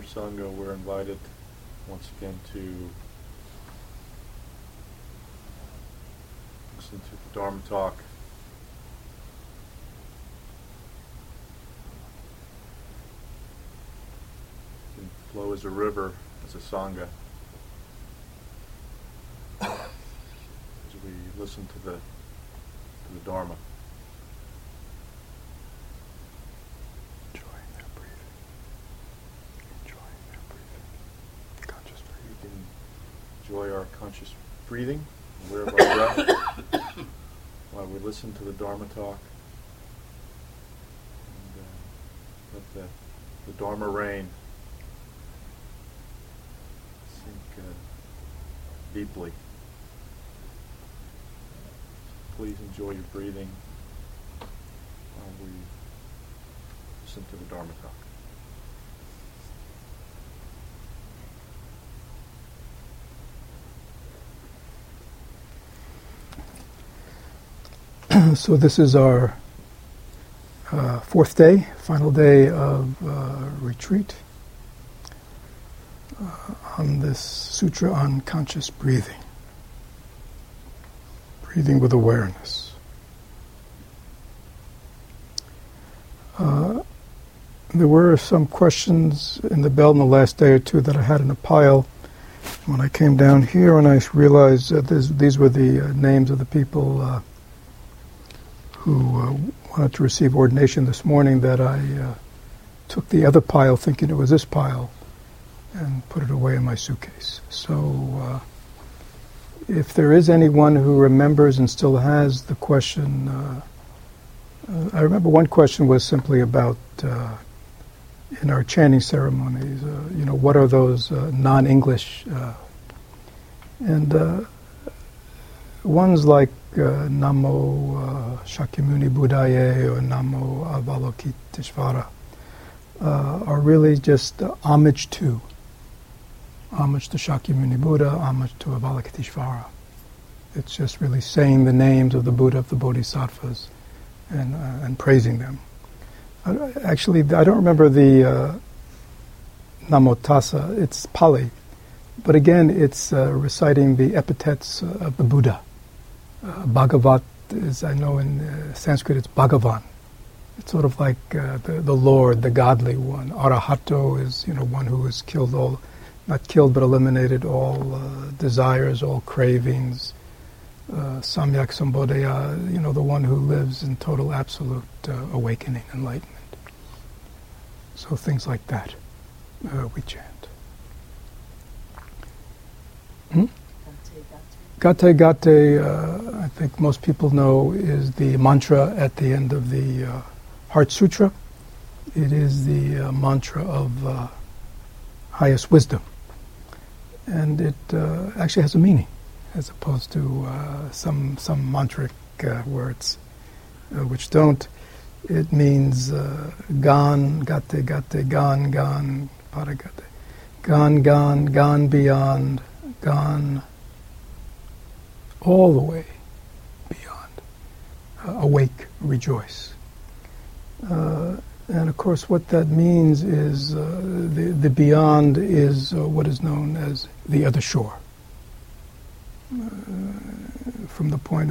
Dear Sangha, we're invited once again to listen to the Dharma talk. We can flow as a river, as a Sangha, as we listen to the Dharma. Enjoy our conscious breathing, aware of our breath, while we listen to the Dharma talk. And let the Dharma rain sink deeply. Please enjoy your breathing while we listen to the Dharma talk. So this is our fourth day, final day of retreat on this sutra on conscious breathing. Breathing with awareness. There were some questions in the bell in the last day or two that I had in a pile. When I came down here and I realized that these were the names of the people who wanted to receive ordination this morning, that I took the other pile thinking it was this pile and put it away in my suitcase. So if there is anyone who remembers and still has the question, I remember one question was simply about in our chanting ceremonies, what are those non-English and ones like Namo Shakyamuni Buddhaye or Namo Avalokiteshvara are really just homage to Shakyamuni Buddha, homage to Avalokiteshvara. It's just really saying the names of the Buddha, of the Bodhisattvas, and praising them. Actually, I don't remember the Namo Tassa. It's Pali, but again, it's reciting the epithets of the Buddha. Bhagavat is, I know in Sanskrit it's Bhagavan. It's sort of like the Lord, the godly one. Arahato is, one who has killed all, not killed but eliminated all desires, all cravings. Samyak Sambodhaya, the one who lives in total absolute awakening, enlightenment. So things like that we chant. Gate Gate, I think most people know, is the mantra at the end of the Heart Sutra. It is the mantra of highest wisdom. And it actually has a meaning, as opposed to some mantric words which don't. It means gan, gate, gate, gan, gan, paragate. Gan, gan, gan beyond, gan all the way beyond. Awake, rejoice. And of course what that means is the beyond is what is known as the other shore. From the point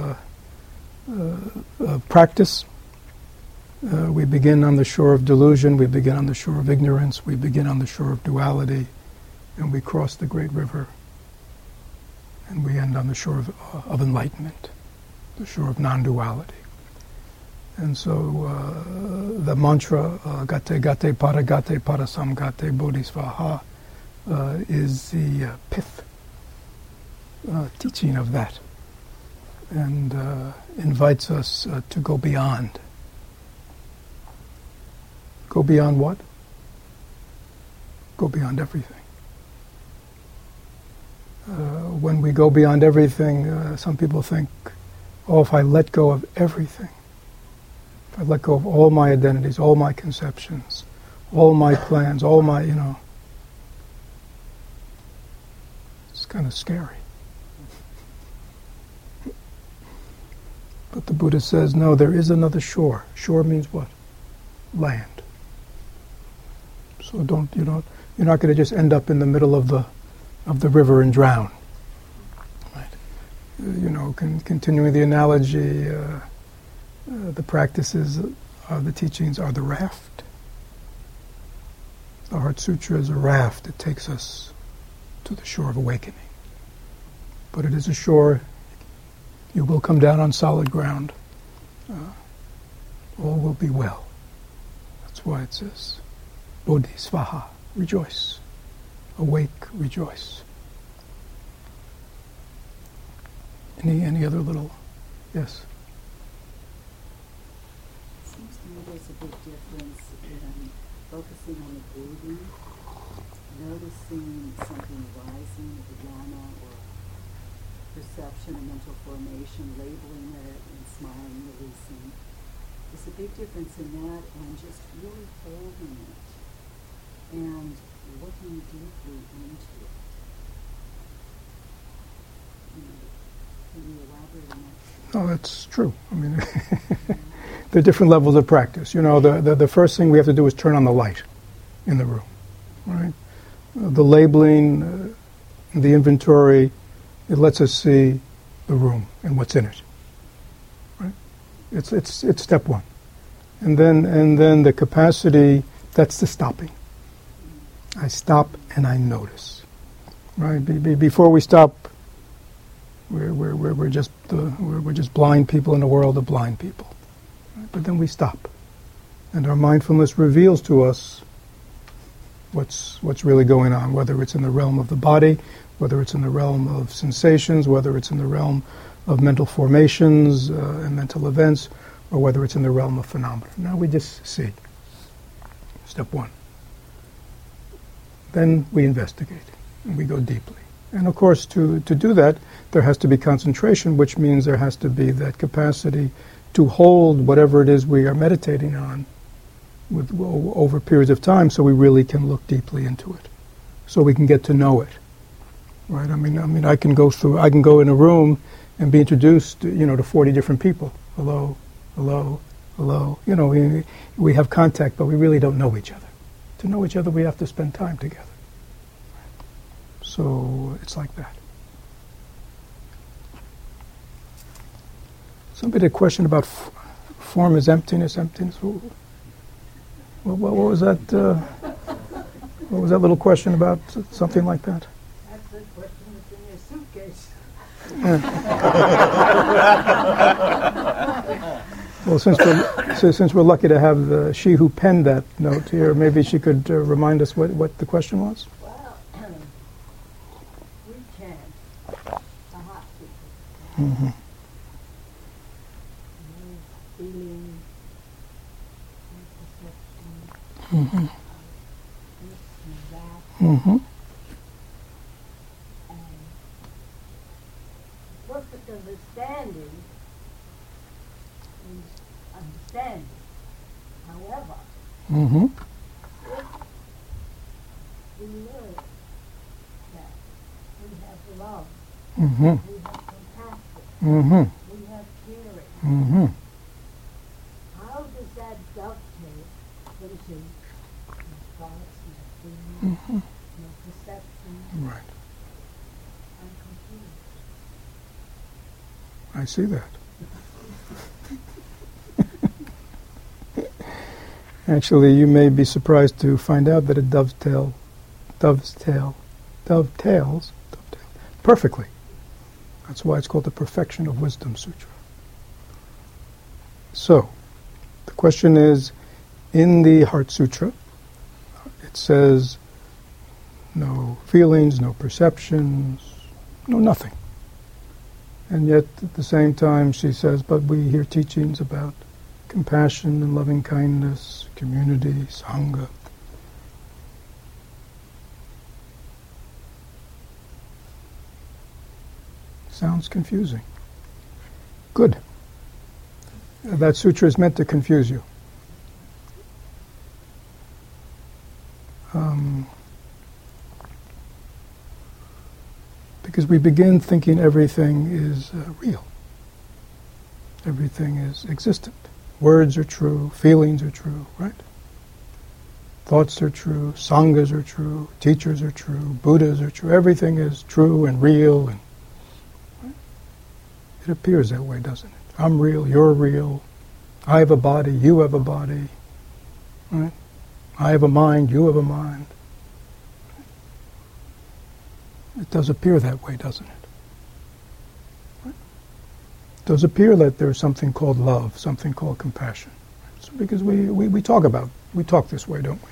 of practice, we begin on the shore of delusion, we begin on the shore of ignorance, we begin on the shore of duality, and we cross the great river, and we end on the shore of enlightenment, the shore of non-duality. And so the mantra, Gate Gate Paragate Parasamgate Bodhisvaha, is the pith teaching of that, and invites us to go beyond. Go beyond what? Go beyond everything. When we go beyond everything, some people think, if I let go of everything, if I let go of all my identities, all my conceptions, all my plans, all my, it's kind of scary. But the Buddha says, no, there is another shore. Shore means what? Land. So You're not going to just end up in the middle of the river and drown. Right? Continuing the analogy, the practices, the teachings are the raft. The Heart Sutra is a raft that takes us to the shore of awakening. But it is a shore, you will come down on solid ground. All will be well. That's why it says, Bodhisvaha, rejoice. Awake, rejoice. Any other little, yes? It seems to me there's a big difference in focusing on the breathing, noticing something rising, a jhana or perception, a mental formation, labeling it and smiling, releasing. There's a big difference in that and just really holding it and looking deeply into it. Can you elaborate on that? Oh, that's true. I mean, there are different levels of practice. The first thing we have to do is turn on the light in the room, right? The labeling, the inventory, it lets us see the room and what's in it. Right? It's step one, and then the capacity. That's the stopping. I stop and I notice. Right? Before we stop, we're just blind people in a world of blind people. Right? But then we stop, and our mindfulness reveals to us what's really going on, whether it's in the realm of the body, whether it's in the realm of sensations, whether it's in the realm of mental formations and mental events, or whether it's in the realm of phenomena. Now we just see. Step one. Then we investigate, and we go deeply. And of course, to do that, there has to be concentration, which means there has to be that capacity to hold whatever it is we are meditating on over periods of time, so we really can look deeply into it, so we can get to know it. Right? I mean, I can go in a room and be introduced, to 40 different people. Hello, hello, hello. We have contact, but we really don't know each other. To know each other, we have to spend time together. So it's like that. Somebody had a question about form is emptiness. What was that? What was that little question about? Something like that. That's the question that's in your suitcase. Well, since we're lucky to have she who penned that note here, maybe she could remind us what the question was. Well, we can. The hot people. Mm-hmm. Feeling, perception, Mm-hmm. this and that. Mm-hmm. Perfect understanding is understanding. However, Mm-hmm. if we learn that we have love, Mm-hmm. we have compassion, Mm-hmm. we have caring, Mm-hmm. how does that dovetail into no thoughts, no feelings, Mm-hmm. no perception? Right. I'm confused. I see that. Actually, you may be surprised to find out that it dovetails perfectly. That's why it's called the Perfection of Wisdom Sutra. So, the question is, in the Heart Sutra, it says no feelings, no perceptions, no nothing. And yet, at the same time, she says, but we hear teachings about compassion and loving kindness, community, sangha. Sounds confusing. Good. That sutra is meant to confuse you. Because we begin thinking everything is real. Everything is existent. Words are true, feelings are true, right? thoughts are true, sanghas are true, teachers are true, Buddhas are true. Everything is true and real. And it appears that way, doesn't it? I'm real, you're real. I have a body, you have a body. Right? I have a mind, you have a mind. It does appear that way, doesn't it? Right? It does appear that there's something called love, something called compassion. So because we talk this way, don't we?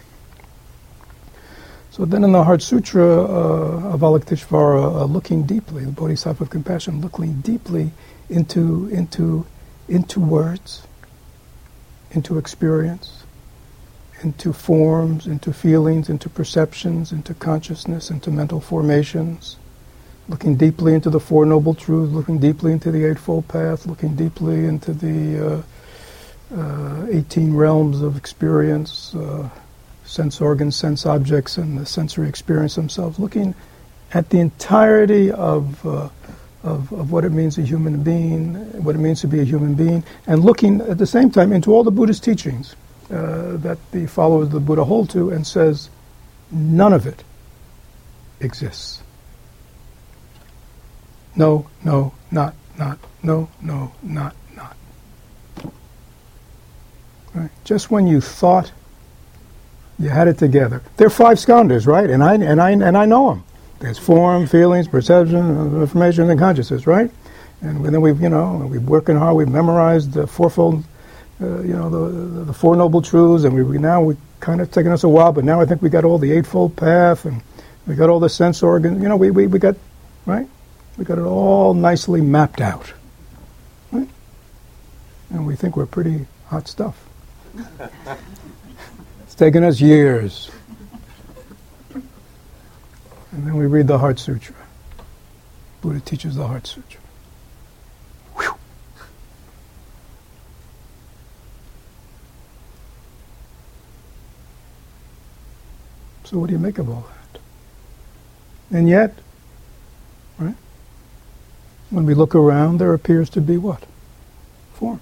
So then in the Heart Sutra of Avalokiteshvara, looking deeply, the Bodhisattva of compassion, looking deeply into words, into experience, into forms, into feelings, into perceptions, into consciousness, into mental formations, looking deeply into the Four Noble Truths, looking deeply into the Eightfold Path, looking deeply into the 18 realms of experience, sense organs, sense objects, and the sensory experience themselves, looking at the entirety of what it means a human being, what it means to be a human being, and looking at the same time into all the Buddhist teachings that the followers of the Buddha hold to, and says, none of it exists. No, no, not, no, no, not. Right? Just when you thought you had it together. They're 5 skandhas, right? And I know them. There's form, feelings, perception, information, and consciousness, right? And then we've working hard. We've memorized the fourfold, the Four Noble Truths, and we kind of taken us a while, but now I think we got all the Eightfold Path, and we got all the sense organs. We got, right? We got it all nicely mapped out, right? And we think we're pretty hot stuff. It's taken us years. And then we read the Heart Sutra. Buddha teaches the Heart Sutra. Whew. So what do you make of all that? And yet, right, when we look around, there appears to be what? Forms.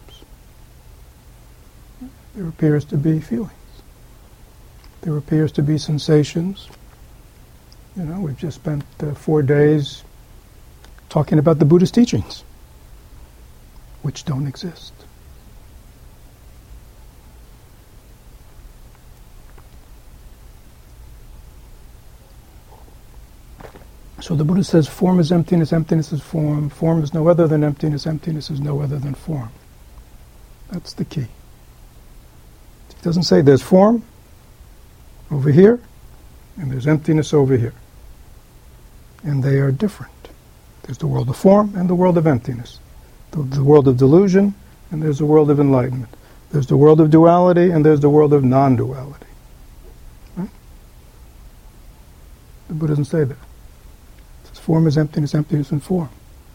There appears to be feelings. There appears to be sensations. We've just spent 4 days talking about the Buddhist teachings, which don't exist. So the Buddha says form is emptiness, emptiness is form, form is no other than emptiness, emptiness is no other than form. That's the key. It doesn't say there's form over here and there's emptiness over here. And they are different. There's the world of form and the world of emptiness. The world of delusion and there's the world of enlightenment. There's the world of duality and there's the world of non-duality. Right? The Buddha doesn't say that. It says form is emptiness, emptiness and form.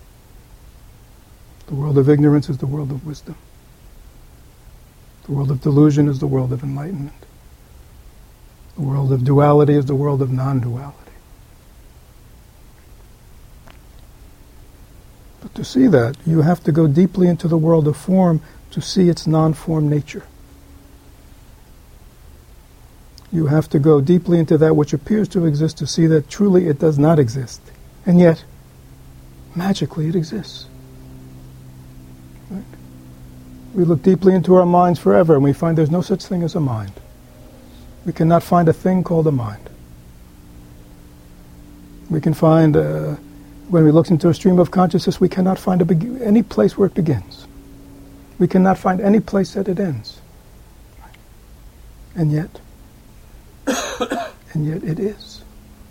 The world of ignorance is the world of wisdom. The world of delusion is the world of enlightenment. The world of duality is the world of non-duality. But to see that, you have to go deeply into the world of form to see its non-form nature. You have to go deeply into that which appears to exist to see that truly it does not exist. And yet, magically it exists. Right? We look deeply into our minds forever and we find there's no such thing as a mind. We cannot find a thing called a mind. We can find, when we look into a stream of consciousness, we cannot find any place where it begins. We cannot find any place that it ends. And yet it is.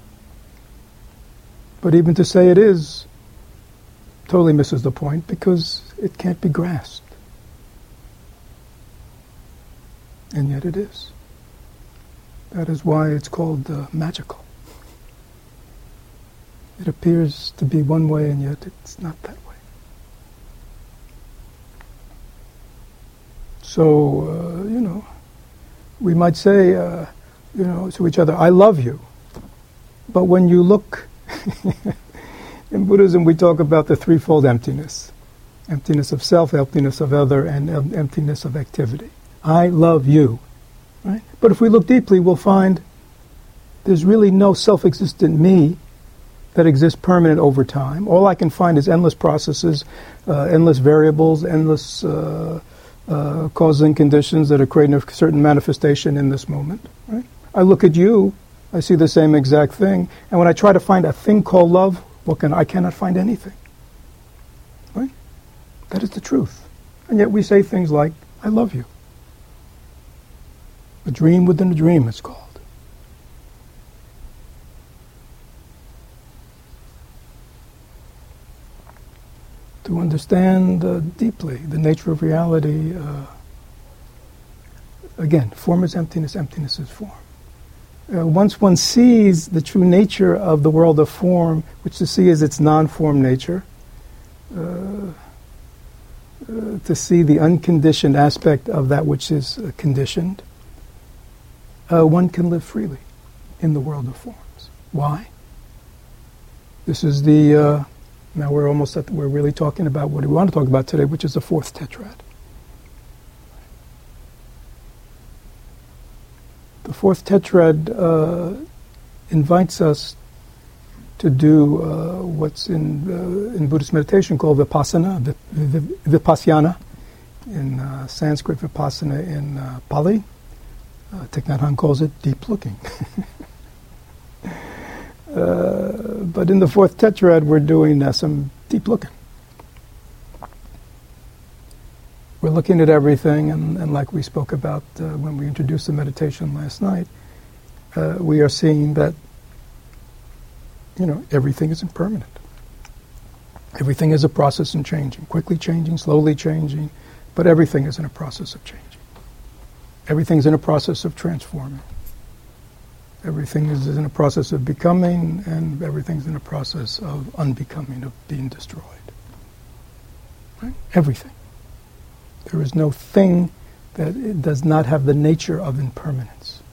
But even to say it is totally misses the point because it can't be grasped. And yet it is. That is why it's called magical. It appears to be one way and yet it's not that way. So, we might say, to each other, I love you. But when you look, in Buddhism we talk about the threefold emptiness. Emptiness of self, emptiness of other, and emptiness of activity. I love you. Right? But if we look deeply, we'll find there's really no self-existent me that exists permanent over time. All I can find is endless processes, endless variables, endless causes and conditions that are creating a certain manifestation in this moment. Right? I look at you, I see the same exact thing, and when I try to find a thing called love, I cannot find anything. Right? That is the truth. And yet we say things like, I love you. A dream within a dream, it's called. To understand deeply the nature of reality, again, form is emptiness, emptiness is form. Once one sees the true nature of the world of form, which to see is its non-form nature, to see the unconditioned aspect of that which is conditioned, one can live freely in the world of forms. Why? This is the, now we're really talking about what we want to talk about today, which is the fourth tetrad. The fourth tetrad invites us to do what's in Buddhist meditation called vipassana, vipassana, in Sanskrit, vipassana in Pali. Thich Nhat Hanh calls it deep looking. But in the fourth tetrad, we're doing some deep looking. We're looking at everything, and like we spoke about when we introduced the meditation last night, we are seeing that, everything is impermanent. Everything is a process in changing, quickly changing, slowly changing, but everything is in a process of changing. Everything's in a process of transforming. Everything is in a process of becoming, and everything's in a process of unbecoming, of being destroyed. Right? Everything. There is no thing that it does not have the nature of impermanence.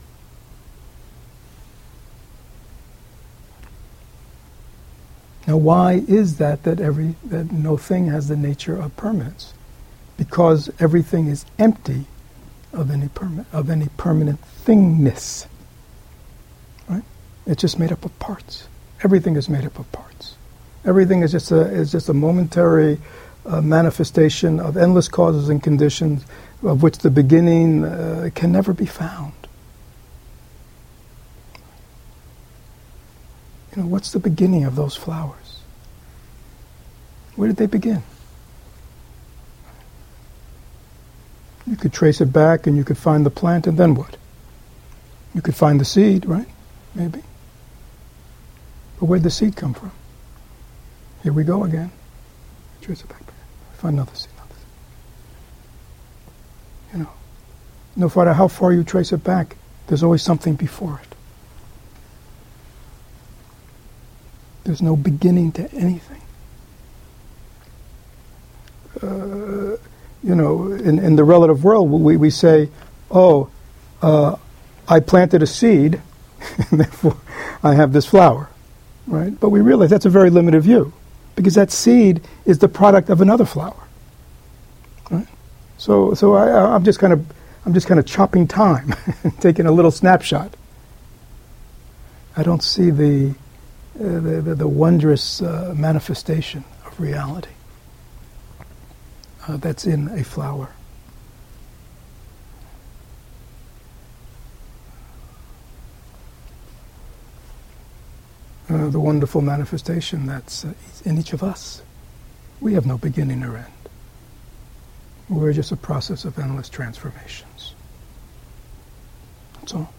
Now, why is that no thing has the nature of permanence? Because everything is empty of any permanent thingness. Right? It's just made up of parts. Everything is made up of parts. Everything is just a momentary manifestation of endless causes and conditions, of which the beginning can never be found. What's the beginning of those flowers? Where did they begin? You could trace it back and you could find the plant, and then what? You could find the seed, right? Maybe. But where'd the seed come from? Here we go again. Trace it back. Find another seed. No matter how far you trace it back, there's always something before it. There's no beginning to anything. In the relative world, we say, I planted a seed, and therefore I have this flower, right? But we realize that's a very limited view, because that seed is the product of another flower, right? So I'm just kind of chopping time, taking a little snapshot. I don't see the wondrous manifestation of reality that's in a flower. The wonderful manifestation that's in each of us. We have no beginning or end. We're just a process of endless transformations. That's all.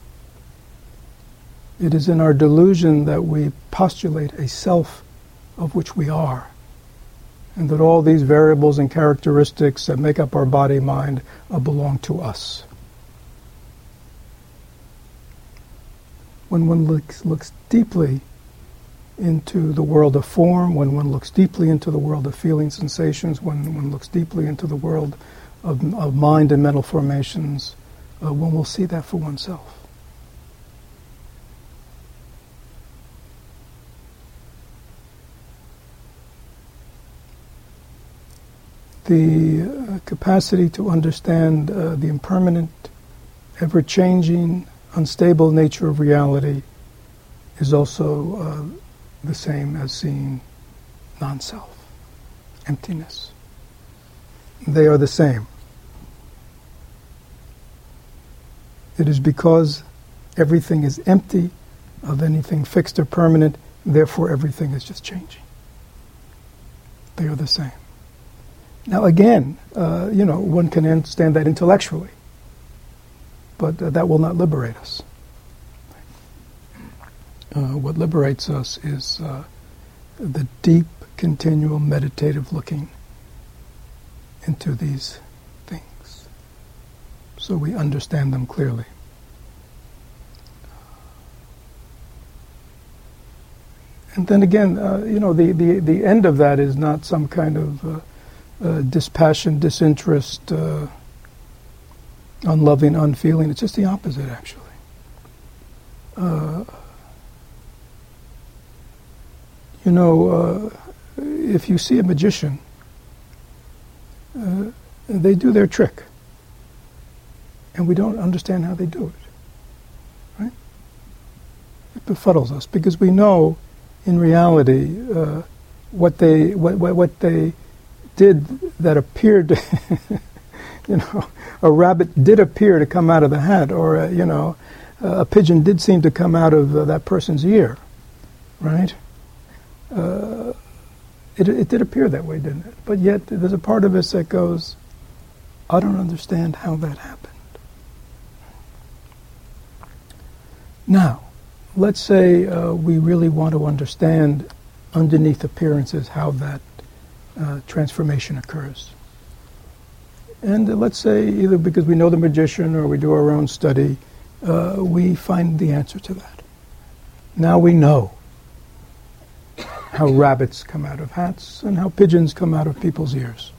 It is in our delusion that we postulate a self of which we are, and that all these variables and characteristics that make up our body-mind belong to us. When one looks deeply into the world of form, when one looks deeply into the world of feeling sensations, when one looks deeply into the world of mind and mental formations, one will see that for oneself. The capacity to understand the impermanent ever-changing, unstable nature of reality is also the same as seeing non-self, emptiness. They are the same. It is because everything is empty of anything fixed or permanent, therefore everything is just changing. They are the same. Now again, one can understand that intellectually, but that will not liberate us. What liberates us is the deep, continual, meditative looking into these things, so we understand them clearly. And then again, the end of that is not some kind of dispassion, disinterest, unloving, unfeeling. It's just the opposite, actually. If you see a magician, they do their trick, and we don't understand how they do it. Right? It befuddles us because we know, in reality, what they did that appeared, a rabbit did appear to come out of the hat, or a pigeon did seem to come out of that person's ear, right? It did appear that way, didn't it? But yet there's a part of us that goes, I don't understand how that happened. Now, let's say we really want to understand underneath appearances how that transformation occurs. And let's say either because we know the magician or we do our own study, we find the answer to that. Now we know how rabbits come out of hats and how pigeons come out of people's ears.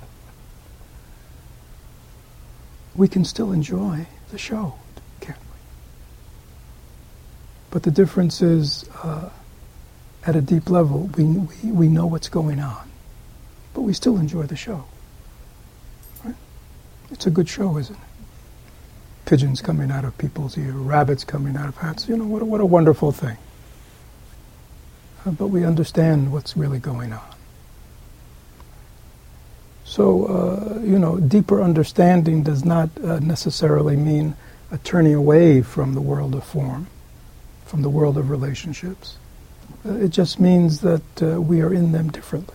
We can still enjoy the show, can't we? But the difference is, at a deep level, we know what's going on, but we still enjoy the show. Right? It's a good show, isn't it? Pigeons coming out of people's ears, rabbits coming out of hats. What a wonderful thing. But we understand what's really going on. So, deeper understanding does not necessarily mean a turning away from the world of form, from the world of relationships. It just means that we are in them differently.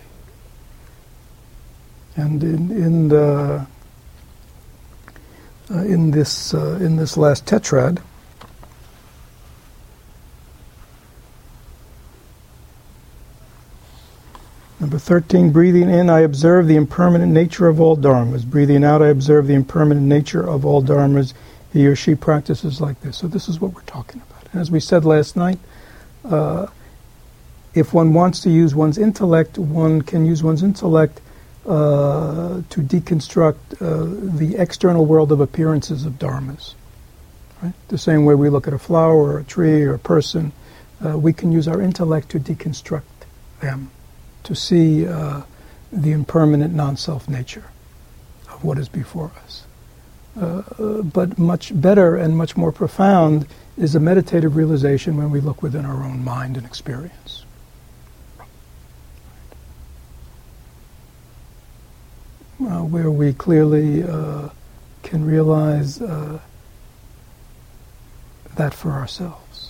And in this last tetrad, number 13, breathing in, I observe the impermanent nature of all dharmas. Breathing out, I observe the impermanent nature of all dharmas. He or she practices like this. So this is what we're talking about. And as we said last night, if one wants to use one's intellect, one can use one's intellect to deconstruct the external world of appearances of dharmas. Right? The same way we look at a flower or a tree or a person, we can use our intellect to deconstruct them, to see the impermanent non-self nature of what is before us. But much better and much more profound is a meditative realization when we look within our own mind and experience. Where we clearly can realize that for ourselves.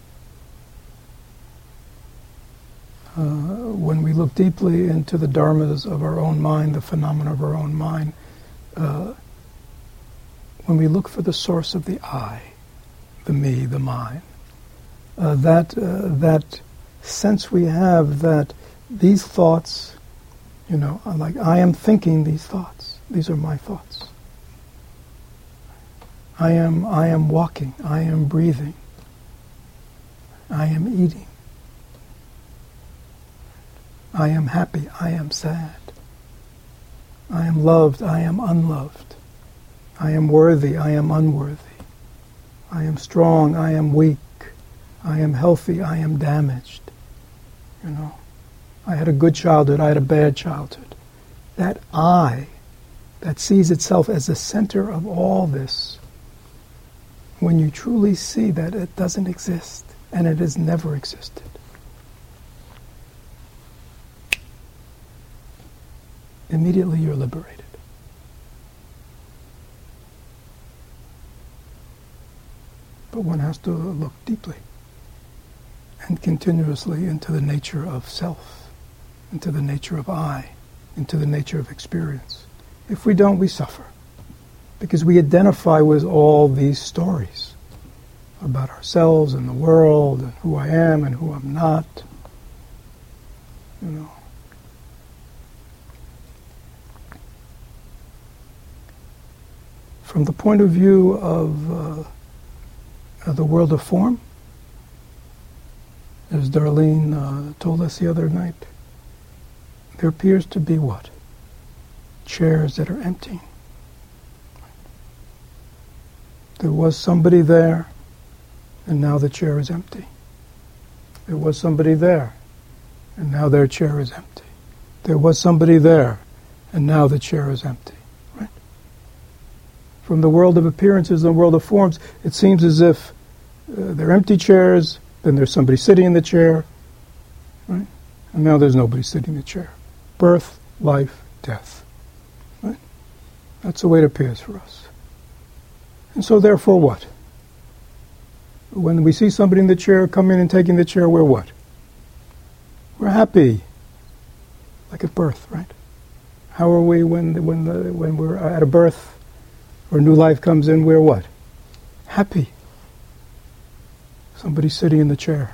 When we look deeply into the dharmas of our own mind, the phenomena of our own mind, when we look for the source of the I, the me, the mine, that sense we have that these thoughts, like I am thinking these thoughts. These are my thoughts. I am walking. I am breathing. I am eating. I am happy, I am sad. I am loved, I am unloved. I am worthy, I am unworthy. I am strong, I am weak. I am healthy, I am damaged. I had a good childhood, I had a bad childhood. That I, that sees itself as the center of all this, when you truly see that it doesn't exist and it has never existed. Immediately you're liberated. But one has to look deeply and continuously into the nature of self, into the nature of I, into the nature of experience. If we don't, we suffer. Because we identify with all these stories about ourselves and the world and who I am and who I'm not. You know. From the point of view of the world of form, as Darlene told us the other night, there appears to be what? Chairs that are empty. There was somebody there, and now the chair is empty. There was somebody there, and now their chair is empty. There was somebody there, and now the chair is empty. Right? From the world of appearances and the world of forms, it seems as if they're empty chairs, then there's somebody sitting in the chair, right? And now there's nobody sitting in the chair. Birth, life, death. Right? That's the way it appears for us. And so therefore what? When we see somebody in the chair coming and taking the chair, we're what? We're happy. Like at birth, right? How are we when we're at a birth or a new life comes in, we're what? Happy. Somebody's sitting in the chair.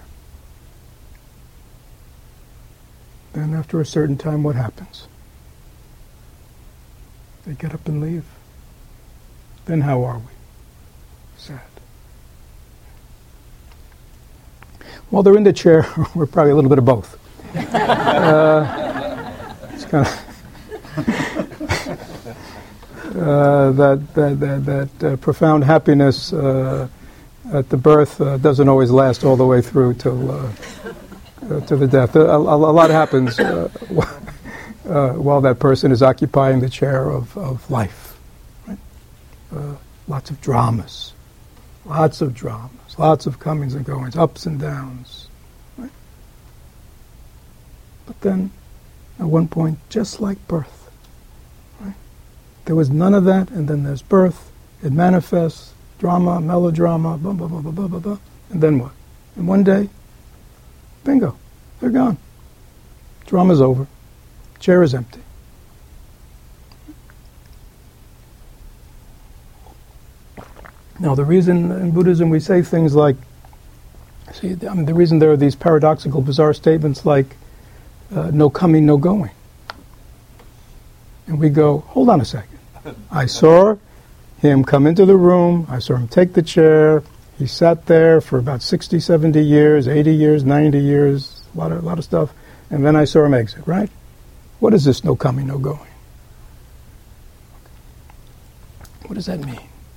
Then after a certain time, what happens? They get up and leave. Then how are we? Sad. While they're in the chair, we're probably a little bit of both. It's kind of that profound happiness at the birth doesn't always last all the way through to the death. A lot happens while that person is occupying the chair of life. Right? Lots of dramas, lots of comings and goings, ups and downs. Right? But then, at one point, just like birth, right? There was none of that, and then there's birth. It manifests. Drama, melodrama, blah, blah, blah, blah, blah, blah, blah. And then what? And one day, bingo, they're gone. Drama's over. Chair is empty. Now, the reason in Buddhism we say things like, the reason there are these paradoxical, bizarre statements like, no coming, no going. And we go, hold on a second. I saw him come into the room, I saw him take the chair, he sat there for about 60, 70 years, 80 years, 90 years, a lot of stuff, and then I saw him exit, right? What is this no coming, no going? What does that mean?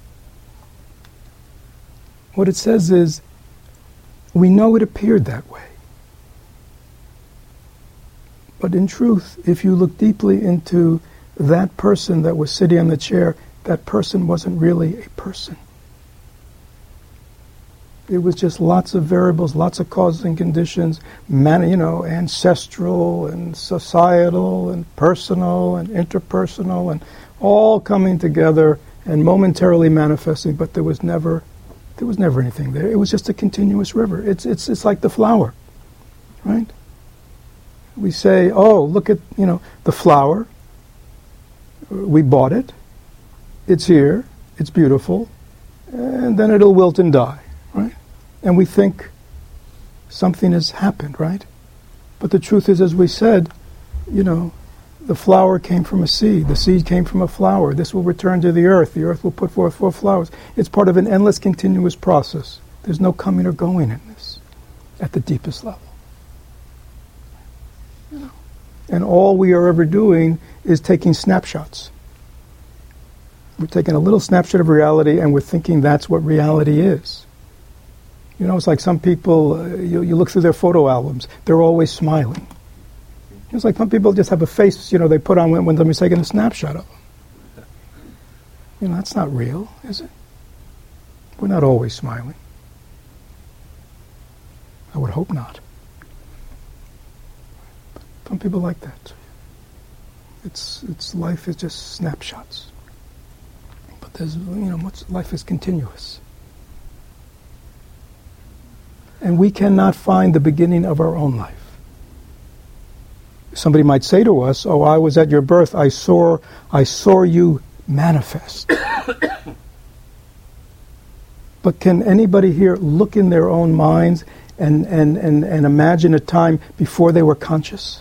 What it says is, we know it appeared that way. But in truth, if you look deeply into that person that was sitting on the chair, that person wasn't really a person. It was just lots of variables, lots of causes and conditions, ancestral and societal and personal and interpersonal and all coming together and momentarily manifesting, but there was never anything there. It was just a continuous river. It's like the flower, right? We say, oh, look at, the flower. We bought it. It's here, it's beautiful, and then it'll wilt and die, right? And we think something has happened, right? But the truth is, as we said, the flower came from a seed, the seed came from a flower, this will return to the earth will put forth 4 flowers. It's part of an endless, continuous process. There's no coming or going in this, at the deepest level. And all we are ever doing is taking snapshots. We're taking a little snapshot of reality and we're thinking that's what reality is. It's like some people, you look through their photo albums, they're always smiling. It's like some people just have a face, they put on when somebody's taking a snapshot of them. That's not real, is it? We're not always smiling. I would hope not. Some people like that. It's life is just snapshots. But there's, life is continuous. And we cannot find the beginning of our own life. Somebody might say to us, "Oh, I was at your birth. I saw you manifest." But can anybody here look in their own minds and imagine a time before they were conscious?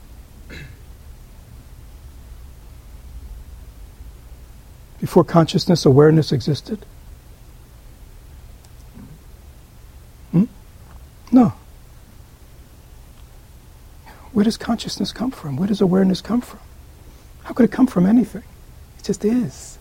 Before consciousness, awareness existed? No. Where does consciousness come from? Where does awareness come from? How could it come from anything? It just is.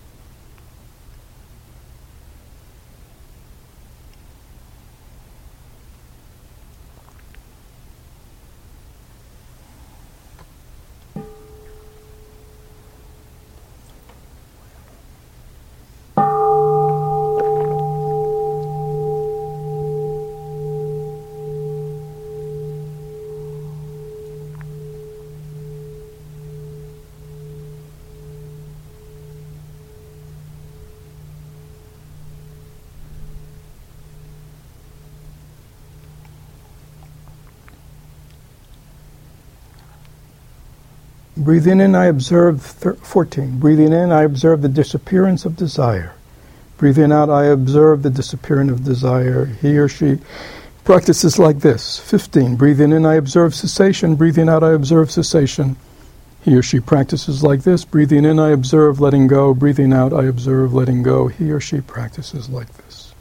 Breathing in, I observe 14. Breathing in, I observe the disappearance of desire. Breathing out, I observe the disappearance of desire. He or she practices like this. 15. Breathing in, I observe cessation. Breathing out, I observe cessation. He or she practices like this. Breathing in, I observe letting go. Breathing out, I observe letting go. He or she practices like this.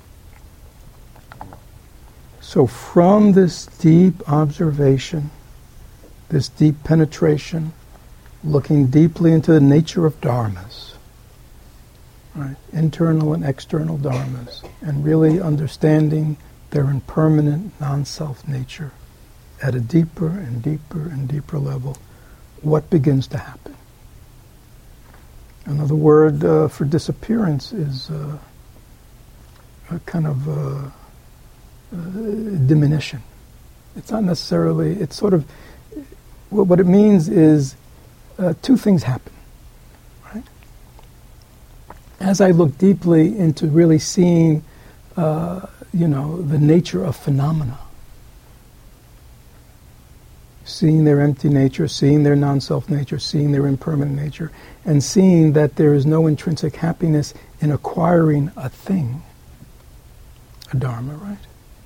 So from this deep observation, this deep penetration, looking deeply into the nature of dharmas, right? Internal and external dharmas, and really understanding their impermanent non-self nature at a deeper and deeper and deeper level, what begins to happen? Another word for disappearance is a kind of diminution. It's not necessarily, it's sort of, what it means is two things happen, right? As I look deeply into really seeing, the nature of phenomena, seeing their empty nature, seeing their non-self nature, seeing their impermanent nature, and seeing that there is no intrinsic happiness in acquiring a thing, a dharma, right?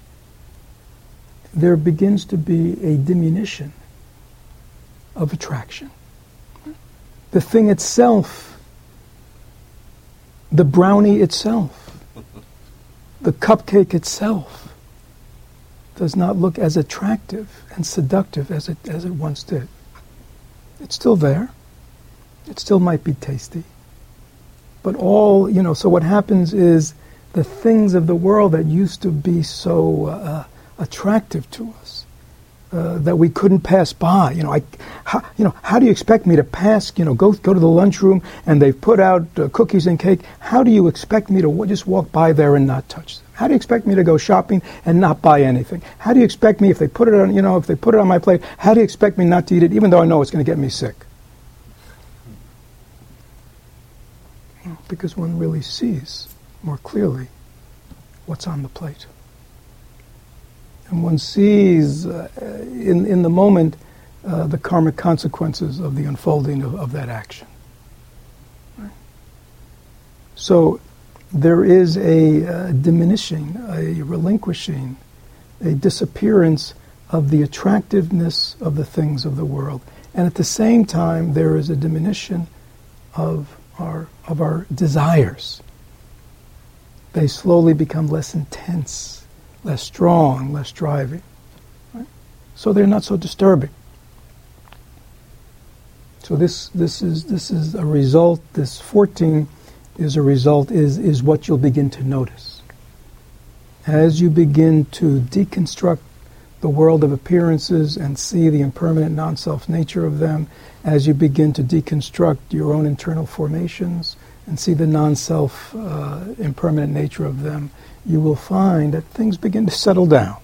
There begins to be a diminution of attraction. The thing itself, the brownie itself, the cupcake itself, does not look as attractive and seductive as it once did. It's still there. It still might be tasty. But so what happens is the things of the world that used to be so attractive to us, that we couldn't pass by. How do you expect me to pass? Go to the lunchroom and they've put out cookies and cake. How do you expect me to just walk by there and not touch them? How do you expect me to go shopping and not buy anything? How do you expect me, if they put it on, if they put it on my plate, how do you expect me not to eat it, even though I know it's going to get me sick? Because one really sees more clearly what's on the plate. And one sees in the moment the karmic consequences of the unfolding of that action. Right? So there is a diminishing, a relinquishing, a disappearance of the attractiveness of the things of the world. And at the same time, there is a diminution of our desires. They slowly become less intense, less strong, less driving. Right? So they're not so disturbing. So this is a result. This 14 is a result. Is what you'll begin to notice as you begin to deconstruct the world of appearances and see the impermanent non-self nature of them. As you begin to deconstruct your own internal formations and see the non-self, impermanent nature of them, you will find that things begin to settle down.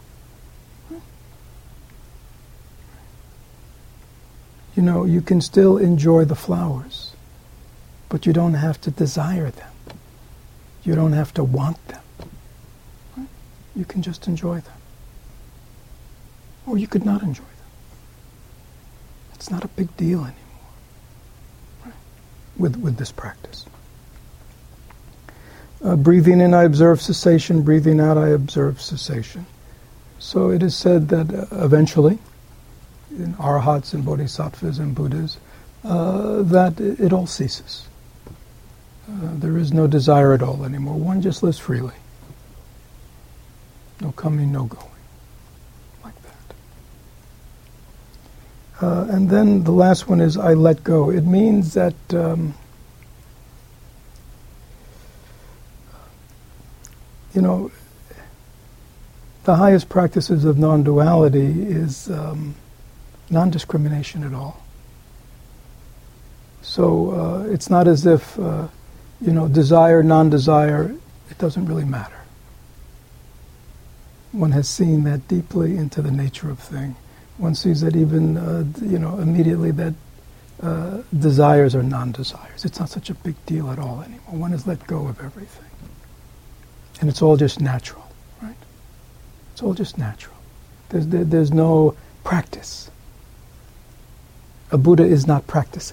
You know, you can still enjoy the flowers, but you don't have to desire them. You don't have to want them. Right? You can just enjoy them. Or you could not enjoy them. It's not a big deal anymore, right? With this practice. Breathing in, I observe cessation. Breathing out, I observe cessation. So it is said that eventually, in arhats and bodhisattvas and Buddhas, that it all ceases. There is no desire at all anymore. One just lives freely. No coming, no going. Like that. And then the last one is I let go. It means that you know, the highest practices of non-duality is non-discrimination at all. So it's not as if, desire, non-desire, it doesn't really matter. One has seen that deeply into the nature of thing. One sees that even, immediately that desires are non-desires. It's not such a big deal at all anymore. One has let go of everything. And it's all just natural, right? It's all just natural. There's no practice. A Buddha is not practicing.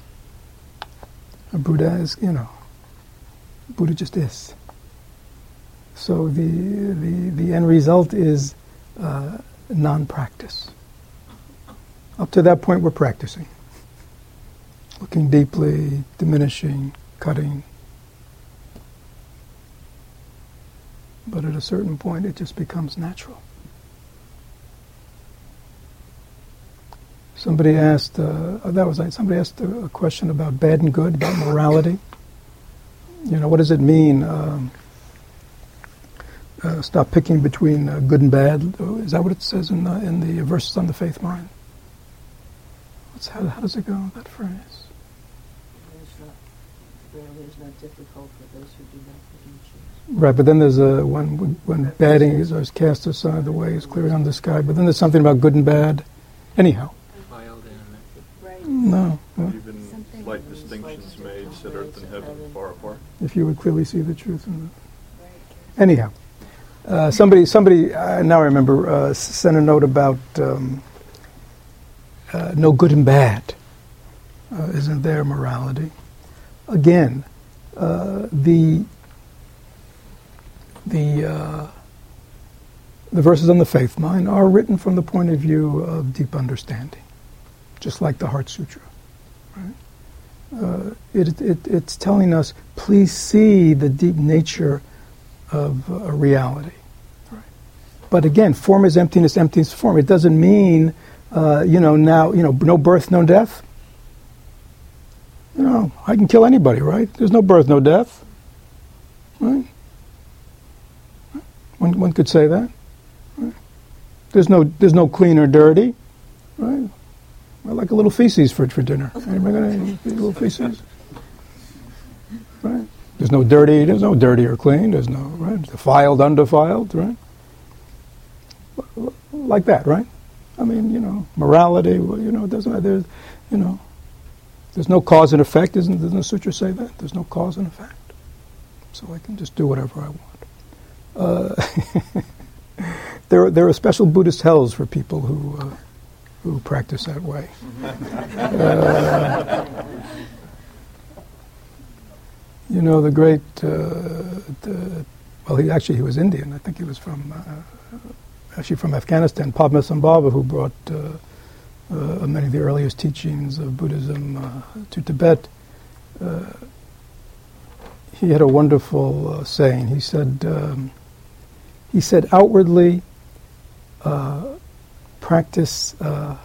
A Buddha is, Buddha just is. So the end result is non-practice. Up to that point, we're practicing. Looking deeply, diminishing, cutting. But at a certain point, it just becomes natural. Somebody asked, somebody asked a question about bad and good, about morality. What does it mean? Stop picking between good and bad. Is that what it says in the verses on the faith mind? How does it go, that phrase? It's not difficult for those who do not choose. Right, but then there's when bad is cast aside, the way is clear on the sky. But then there's something about good and bad. Anyhow. Right. No. Even slight distinctions made, set earth and heaven far apart. If you would clearly see the truth in that. Anyhow. Somebody, now I remember, sent a note about no good and bad. Isn't there morality? Again, the verses on the faith mind are written from the point of view of deep understanding, just like the Heart Sutra. Right? It's telling us, please see the deep nature of reality. Right? But again, form is emptiness, emptiness is form. It doesn't mean, no birth, no death. I can kill anybody, right? There's no birth, no death. Right? One could say that. Right? There's no clean or dirty. Right? I like a little feces for dinner. Anybody got any little feces? Right? There's no dirty or clean. There's no, right? Defiled, undefiled, right? Like that, right? I mean, morality, it doesn't, there's no cause and effect. Doesn't the sutra say that? There's no cause and effect. So I can just do whatever I want. There are special Buddhist hells for people who practice that way. The great, he was Indian. I think he was from Afghanistan. Padmasambhava, who brought many of the earliest teachings of Buddhism to Tibet. He had a wonderful saying. He said, outwardly, practice.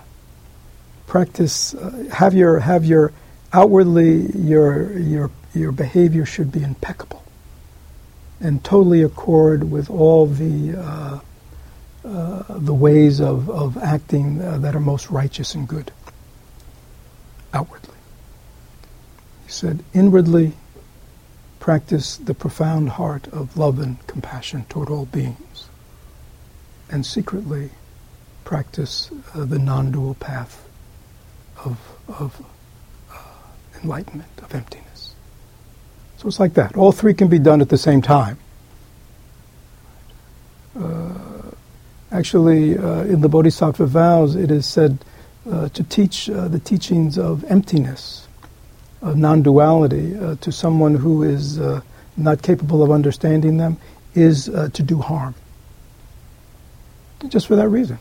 Have your outwardly your behavior should be impeccable, and totally accord with all the ways of acting that are most righteous and good. Outwardly, he said, inwardly practice the profound heart of love and compassion toward all beings, and secretly practice the non-dual path of enlightenment, of emptiness. So it's like that. All three can be done at the same time. Actually, in the Bodhisattva vows, it is said to teach the teachings of emptiness, of non-duality, to someone who is not capable of understanding them, is to do harm. Just for that reason,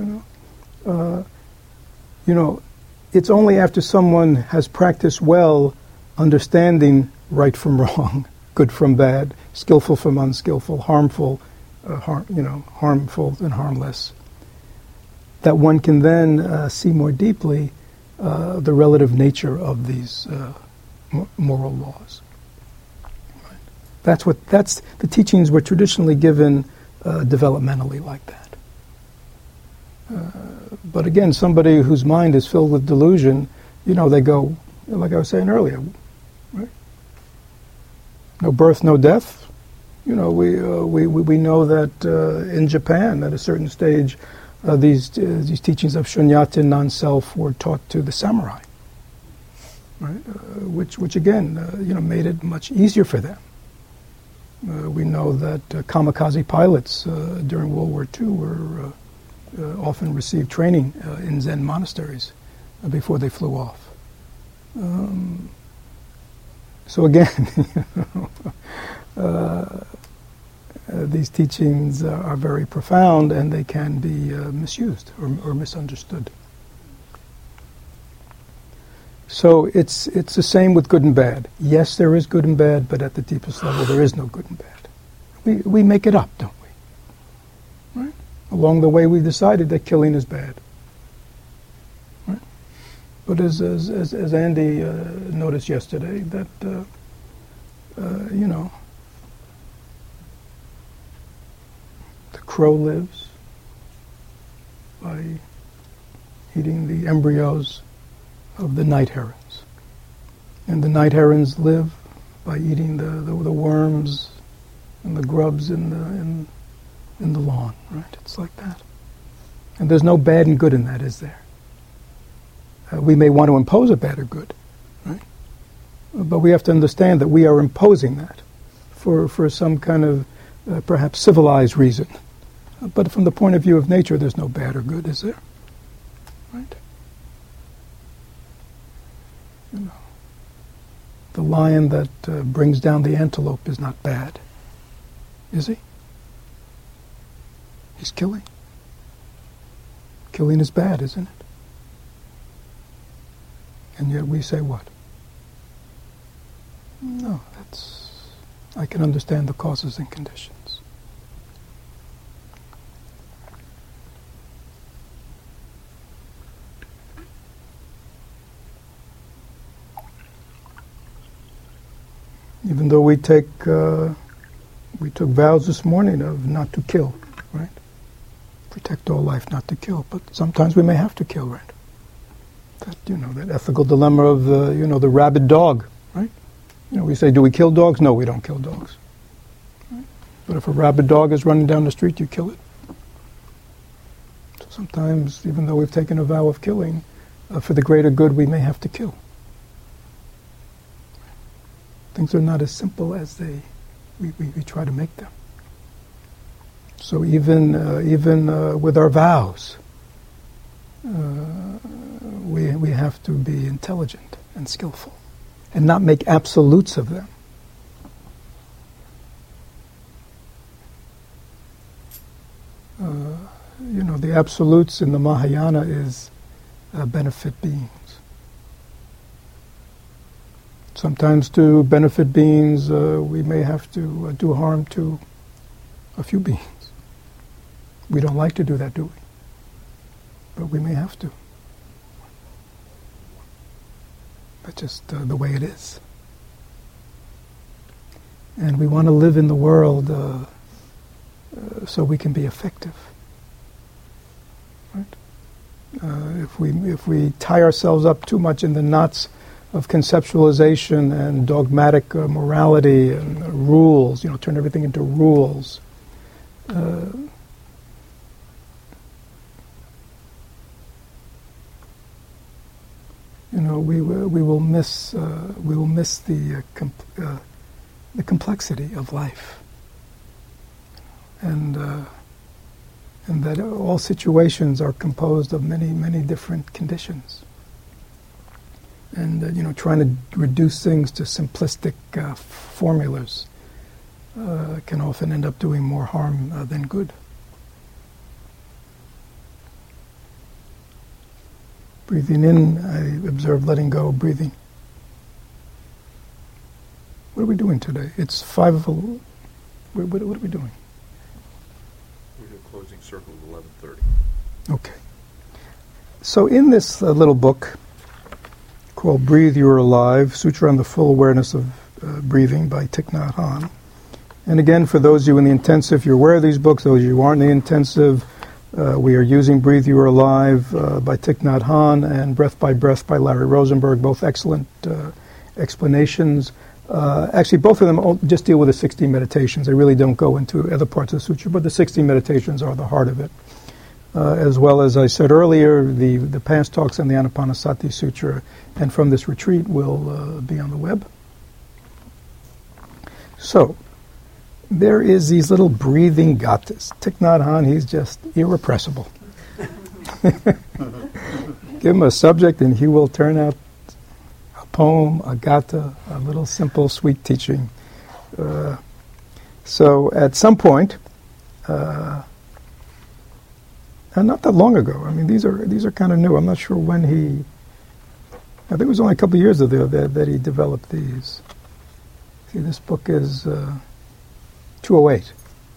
it's only after someone has practiced well, understanding right from wrong, good from bad, skillful from unskillful, harmful and harmless, that one can then see more deeply the relative nature of these moral laws. Right? That's the teachings were traditionally given developmentally like that. But again, somebody whose mind is filled with delusion, they go, like I was saying earlier, right? No birth, no death. We know that in Japan, at a certain stage, these teachings of shunyata, non-self, were taught to the samurai, right? Which again, made it much easier for them. We know that kamikaze pilots during World War II were often received training in Zen monasteries before they flew off. So again, these teachings are very profound, and they can be misused or misunderstood. So it's the same with good and bad. Yes, there is good and bad, but at the deepest level, there is no good and bad. We make it up, don't we? Right? Along the way, we decided that killing is bad. Right? But as Andy noticed yesterday, that the crow lives by eating the embryos of the night herons, and the night herons live by eating the worms and the grubs in the lawn. Right? It's like that, and there's no bad and good in that, is there? We may want to impose a bad or good, right? But we have to understand that we are imposing that for some kind of perhaps civilized reason. But from the point of view of nature, there's no bad or good, is there? Right? The lion that brings down the antelope is not bad, is he? He's killing. Killing is bad, isn't it? And yet we say what? No, I can understand the causes and conditions. Even though we took vows this morning of not to kill, right? Protect all life, not to kill. But sometimes we may have to kill, right? That ethical dilemma of the rabid dog, right? We say, do we kill dogs? No, we don't kill dogs. Right? But if a rabid dog is running down the street, you kill it. So sometimes, even though we've taken a vow of killing, for the greater good, we may have to kill. Things are not as simple as we try to make them. So even with our vows, we have to be intelligent and skillful, and not make absolutes of them. The absolutes in the Mahayana is benefit beings. Sometimes to benefit beings, we may have to do harm to a few beings. We don't like to do that, do we? But we may have to. That's just the way it is. And we want to live in the world so we can be effective. Right? If we tie ourselves up too much in the knots conceptualization and dogmatic morality and rules, turn everything into rules. We will miss the complexity of life, and that all situations are composed of many different conditions. And trying to reduce things to simplistic formulas can often end up doing more harm than good. Breathing in, I observe letting go, breathing. What are we doing today? It's 5 of... What are we doing? We have closing circle at 11:30. Okay. So in this little book called Breathe, You're Alive, Sutra on the Full Awareness of Breathing by Thich Nhat Hanh. And again, for those of you in the intensive, you're aware of these books. Those of you who aren't in the intensive, we are using Breathe, You're Alive by Thich Nhat Hanh and Breath by Breath by Larry Rosenberg, both excellent explanations. Actually, both of them just deal with the 60 meditations. They really don't go into other parts of the sutra, but the 60 meditations are the heart of it. As well as I said earlier, the past talks on the Anapanasati Sutra and from this retreat will be on the web. So, there is these little breathing gathas. Thich Nhat Hanh, he's just irrepressible. Give him a subject and he will turn out a poem, a gatha, a little simple, sweet teaching. So at some point, and not that long ago. I mean, these are kind of new. I'm not sure when he. I think it was only a couple of years ago that he developed these. See, this book is 208.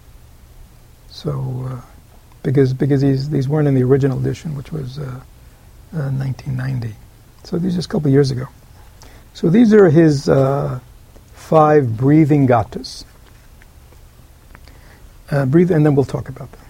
So because these weren't in the original edition, which was 1990. So these are just a couple of years ago. So these are his 5 breathing gathas. Breathe, and then we'll talk about them.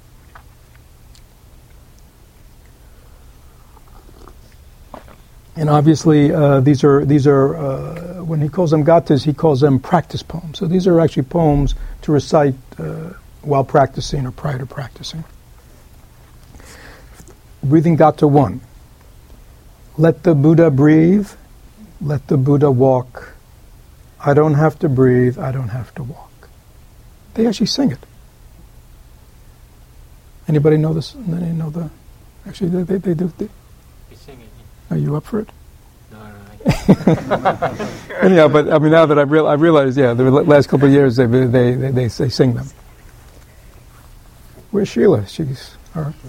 And obviously, these are when he calls them gathas, he calls them practice poems. So these are actually poems to recite while practicing or prior to practicing. Breathing gatha 1. Let the Buddha breathe. Let the Buddha walk. I don't have to breathe. I don't have to walk. They actually sing it. Anybody know this? They know the. Actually, they do. Are you up for it? No. Anyhow, but I mean, now that I've realized, the last couple of years they sing them. Where's Sheila? She's all right.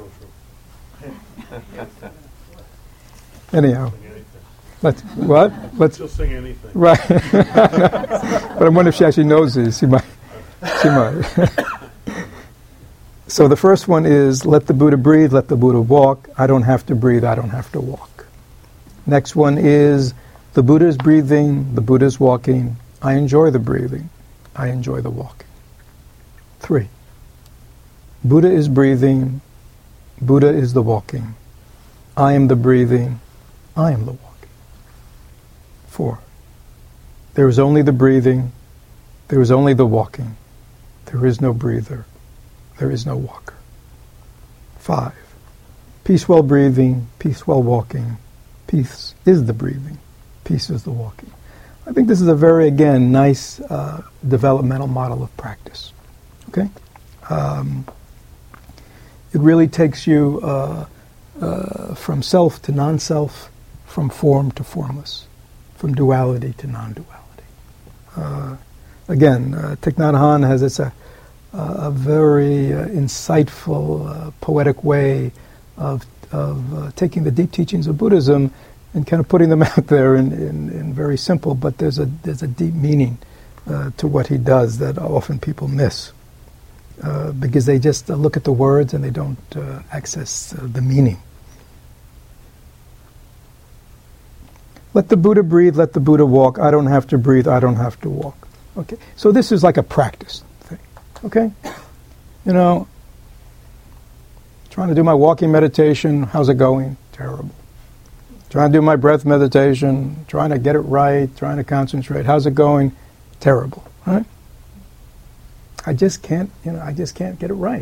Anyhow, She'll sing anything. Right. But I wonder if she actually knows these. She might. So the first one is, let the Buddha breathe, let the Buddha walk. I don't have to breathe, I don't have to walk. Next one is, the Buddha is breathing, the Buddha is walking. I enjoy the breathing, I enjoy the walking. 3. Buddha is breathing, Buddha is the walking. I am the breathing, I am the walking. 4. There is only the breathing, there is only the walking. There is no breather. There is no walker. 5. Peace while breathing, peace while walking. Peace is the breathing, peace is the walking. I think this is a very, again, nice developmental model of practice. Okay? It really takes you from self to non-self, from form to formless, from duality to non-duality. Again, Thich Nhat Hanh has this a very insightful, poetic way of taking the deep teachings of Buddhism and kind of putting them out there in very simple, but there's a deep meaning to what he does that often people miss because they just look at the words and they don't access the meaning. Let the Buddha breathe, let the Buddha walk. I don't have to breathe, I don't have to walk. Okay, so this is like a practice. Okay? Trying to do my walking meditation. How's it going? Terrible. Trying to do my breath meditation, trying to get it right, trying to concentrate. How's it going? Terrible, right? I just can't get it right.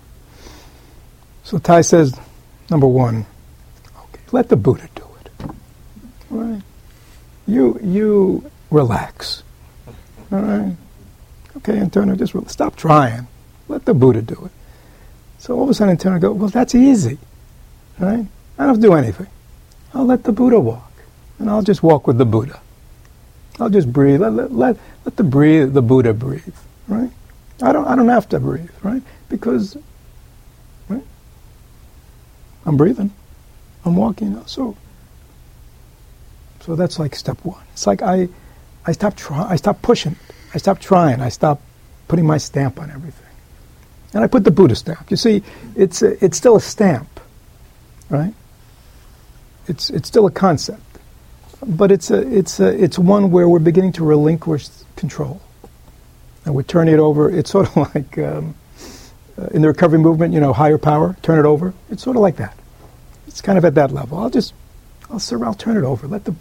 So Thai says, number one, okay, let the Buddha do it. All right? You relax. All right? Okay, Antonio, just stop trying. Let the Buddha do it. So all of a sudden Antonio goes, well, that's easy. All right? I don't have to do anything. I'll let the Buddha walk. And I'll just walk with the Buddha. I'll just breathe. Let the Buddha breathe. Right? I don't have to breathe, right? Because right? I'm breathing. I'm walking. So that's like step one. It's like I stop pushing. I stop trying. I stop putting my stamp on everything. And I put the Buddha stamp. You see, it's still a stamp, right? It's still a concept, but it's one where we're beginning to relinquish control, and we turn it over. It's sort of like in the recovery movement, higher power, turn it over. It's sort of like that. It's kind of at that level. I'll turn it over. Let the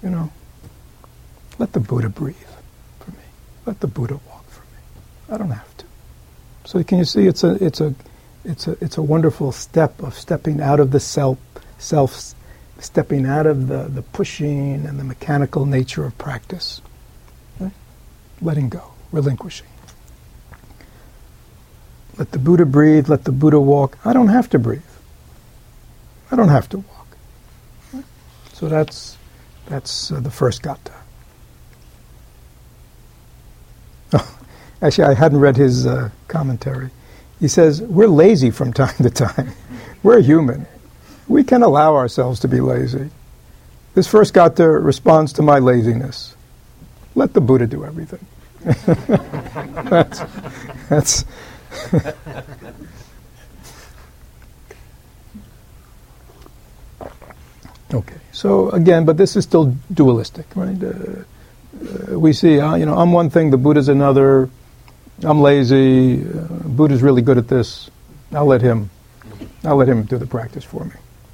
Buddha breathe for me. Let the Buddha walk for me. I don't have to. So can you see? It's a wonderful step of stepping out of the self, stepping out of the pushing and the mechanical nature of practice. Right? Letting go, relinquishing. Let the Buddha breathe. Let the Buddha walk. I don't have to breathe. I don't have to walk. Right? So that's the first gatha. Actually, I hadn't read his commentary. He says, we're lazy from time to time. We're human. We can allow ourselves to be lazy. This first gatha responds to my laziness. Let the Buddha do everything. that's okay. So again, but this is still dualistic, right? We see, I'm one thing, the Buddha's another. I'm lazy. Buddha's really good at this. I'll let him do the practice for me.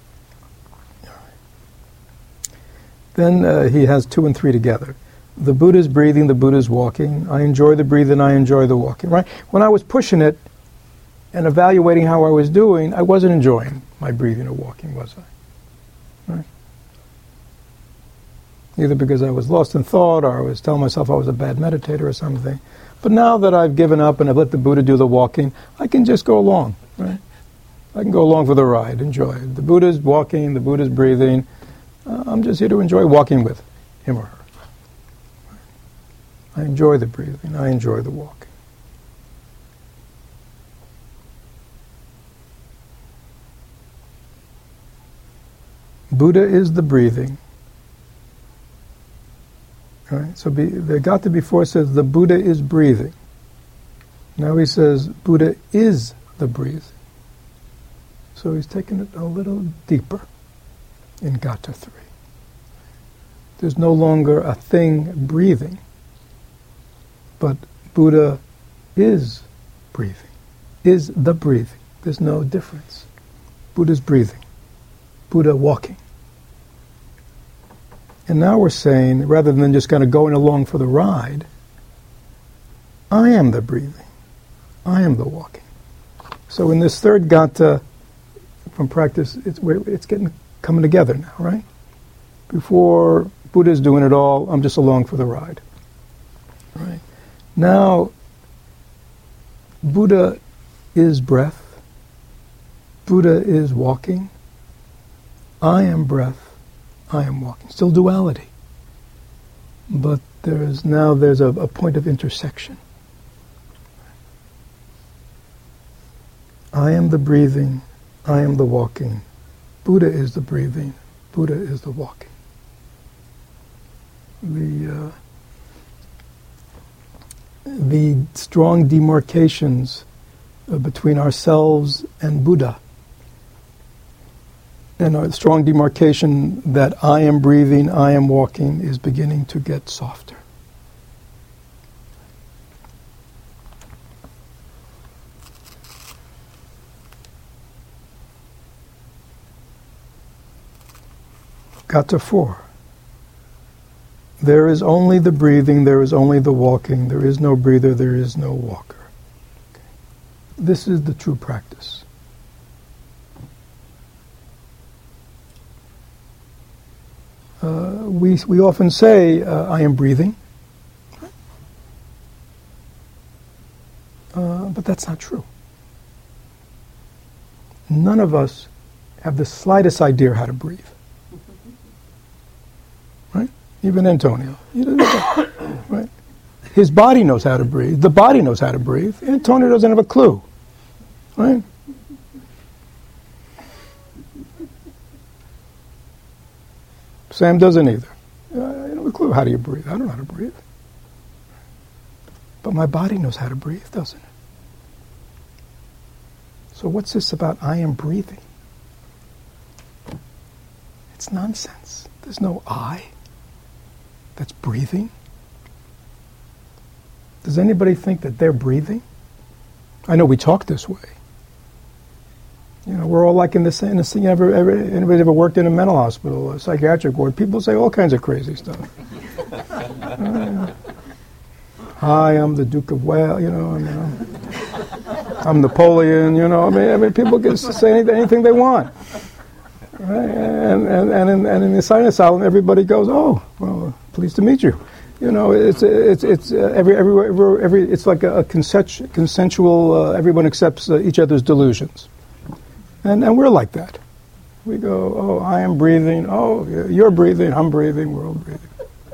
Then he has 2 and 3 together. The Buddha's breathing, the Buddha's walking. I enjoy the breathing, I enjoy the walking. Right? When I was pushing it and evaluating how I was doing, I wasn't enjoying my breathing or walking, was I? Right? Either because I was lost in thought or I was telling myself I was a bad meditator or something. But now that I've given up and I've let the Buddha do the walking, I can just go along, right? I can go along for the ride, enjoy it. The Buddha's walking, the Buddha's breathing. I'm just here to enjoy walking with him or her. I enjoy the breathing. I enjoy the walking. Buddha is the breathing. All right? So the gatha before says the Buddha is breathing. Now he says Buddha is the breathing. So he's taken it a little deeper in gatha 3. There's no longer a thing breathing, but Buddha is breathing, is the breathing. There's no difference. Buddha's breathing, Buddha walking. And now we're saying, rather than just kind of going along for the ride, I am the breathing, I am the walking. So in this third gatha from practice, it's coming together now, right? Before Buddha's doing it all, I'm just along for the ride. Right? Now, Buddha is breath. Buddha is walking. I am breath. I am walking. Still duality. But there's a point of intersection. I am the breathing. I am the walking. Buddha is the breathing. Buddha is the walking. The strong demarcations between ourselves and Buddha, and our strong demarcation that I am breathing, I am walking, is beginning to get softer. got to 4. There is only the breathing, there is only the walking, there is no breather, there is no walker. Okay. This is the true practice. We often say, I am breathing. But that's not true. None of us have the slightest idea how to breathe. Right? Even Antonio. He doesn't know, right? His body knows how to breathe. The body knows how to breathe. Antonio doesn't have a clue. Right? Sam doesn't either. I don't have a clue. How do you breathe? I don't know how to breathe. But my body knows how to breathe, doesn't it? So what's this about I am breathing? It's nonsense. There's no I that's breathing. Does anybody think that they're breathing? I know we talk this way. You know, we're all like in this. Anybody ever worked in a mental hospital, a psychiatric ward? People say all kinds of crazy stuff. Hi, I'm the Duke of Wales. You know, I'm Napoleon. You know, I mean, people can say anything they want. Right? And in the sinus asylum, everybody goes, "Oh, well, pleased to meet you." You know, it's like a consensual. Everyone accepts each other's delusions. And we're like that. We go, oh, I am breathing. Oh, you're breathing. I'm breathing. We're all breathing.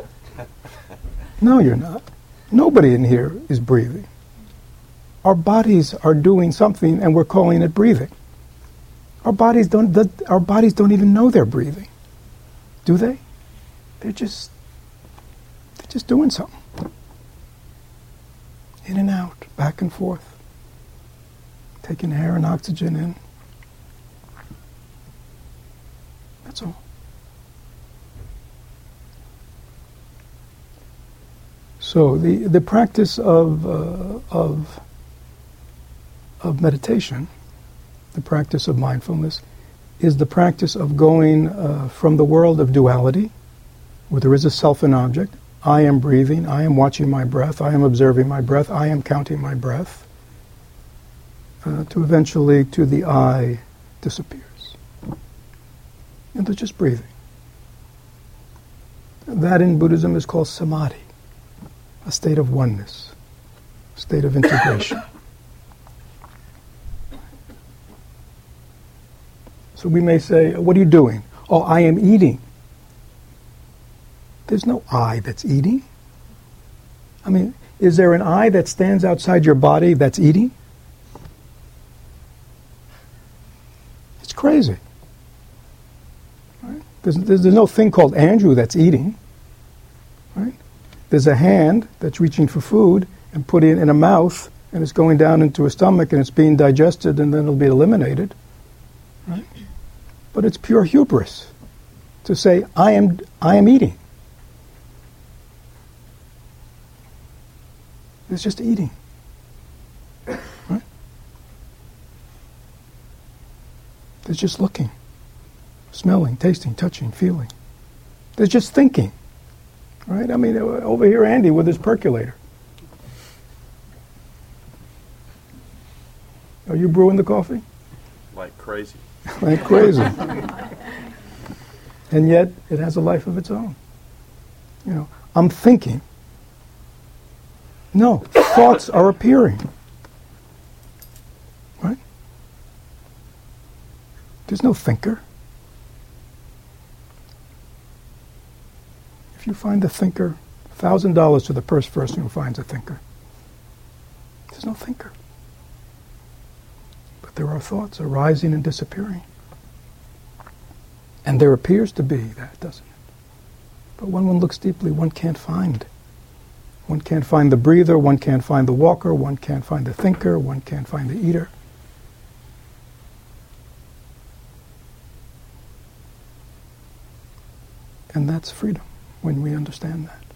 No, you're not. Nobody in here is breathing. Our bodies are doing something, and we're calling it breathing. Our bodies don't even know they're breathing, do they? They're just doing something. In and out, back and forth, taking air and oxygen in. That's all. So the practice of meditation, the practice of mindfulness, is the practice of going from the world of duality, where there is a self and object. I am breathing. I am watching my breath. I am observing my breath. I am counting my breath. To eventually, to the I disappears. And they're just breathing. That in Buddhism is called samadhi, a state of oneness, a state of integration. So we may say, what are you doing? Oh, I am eating. There's no I that's eating. I mean, is there an I that stands outside your body that's eating? It's crazy. Right? There's no thing called Andrew that's eating. Right? There's a hand that's reaching for food and put it in a mouth, and it's going down into a stomach, and it's being digested, and then it'll be eliminated. Right? But it's pure hubris to say, I am eating. It's just eating. Right? There's just looking, smelling, tasting, touching, feeling. There's just thinking. Right? I mean, over here, Andy with his percolator. Are you brewing the coffee? Like crazy. Like crazy. And yet, it has a life of its own. You know, I'm thinking. No, thoughts are appearing. Right? There's no thinker. If you find a thinker, $1,000 to the first person who finds a thinker. There's no thinker. But there are thoughts arising and disappearing. And there appears to be that, doesn't it? But when one looks deeply, one can't find. One can't find the breather, one can't find the walker, one can't find the thinker, one can't find the eater. And that's freedom, when we understand that.